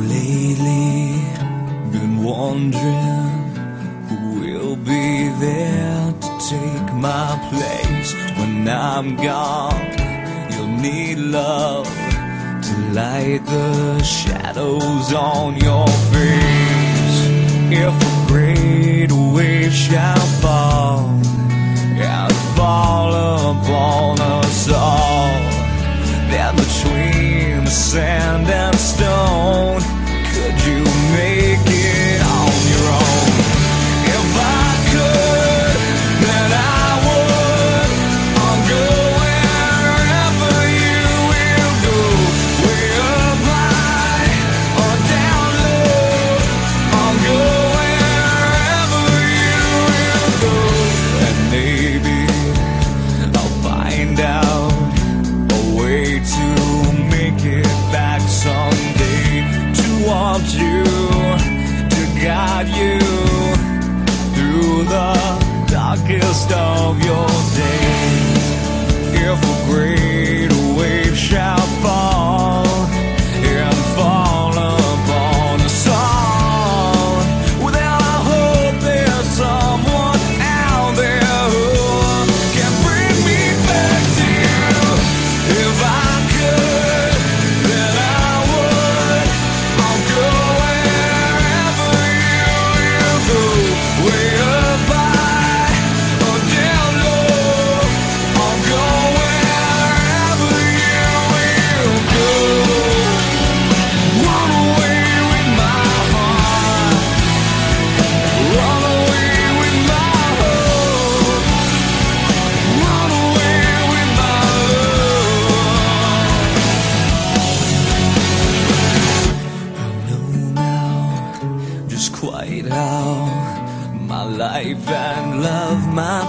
Take my place when I'm gone. You'll need love to light the shadows on your face. If a great wave shall fall and fall upon us all, then between the sand and stone, could you make it on your own? If I could, then I would. I'll go wherever you will go, way up high or down low. I'll go wherever you will go, and maybe I'll find out a way to make it back someday, to want you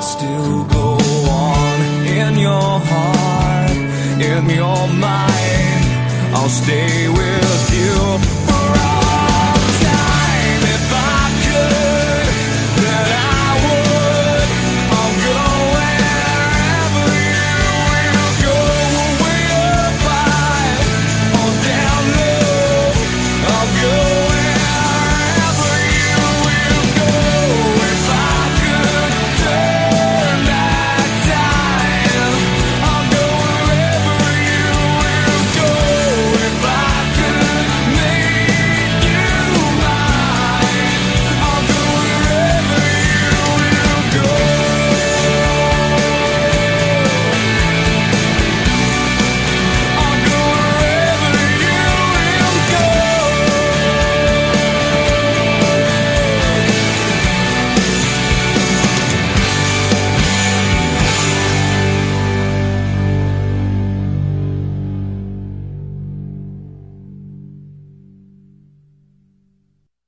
still go on in your heart, in your mind. I'll stay with you.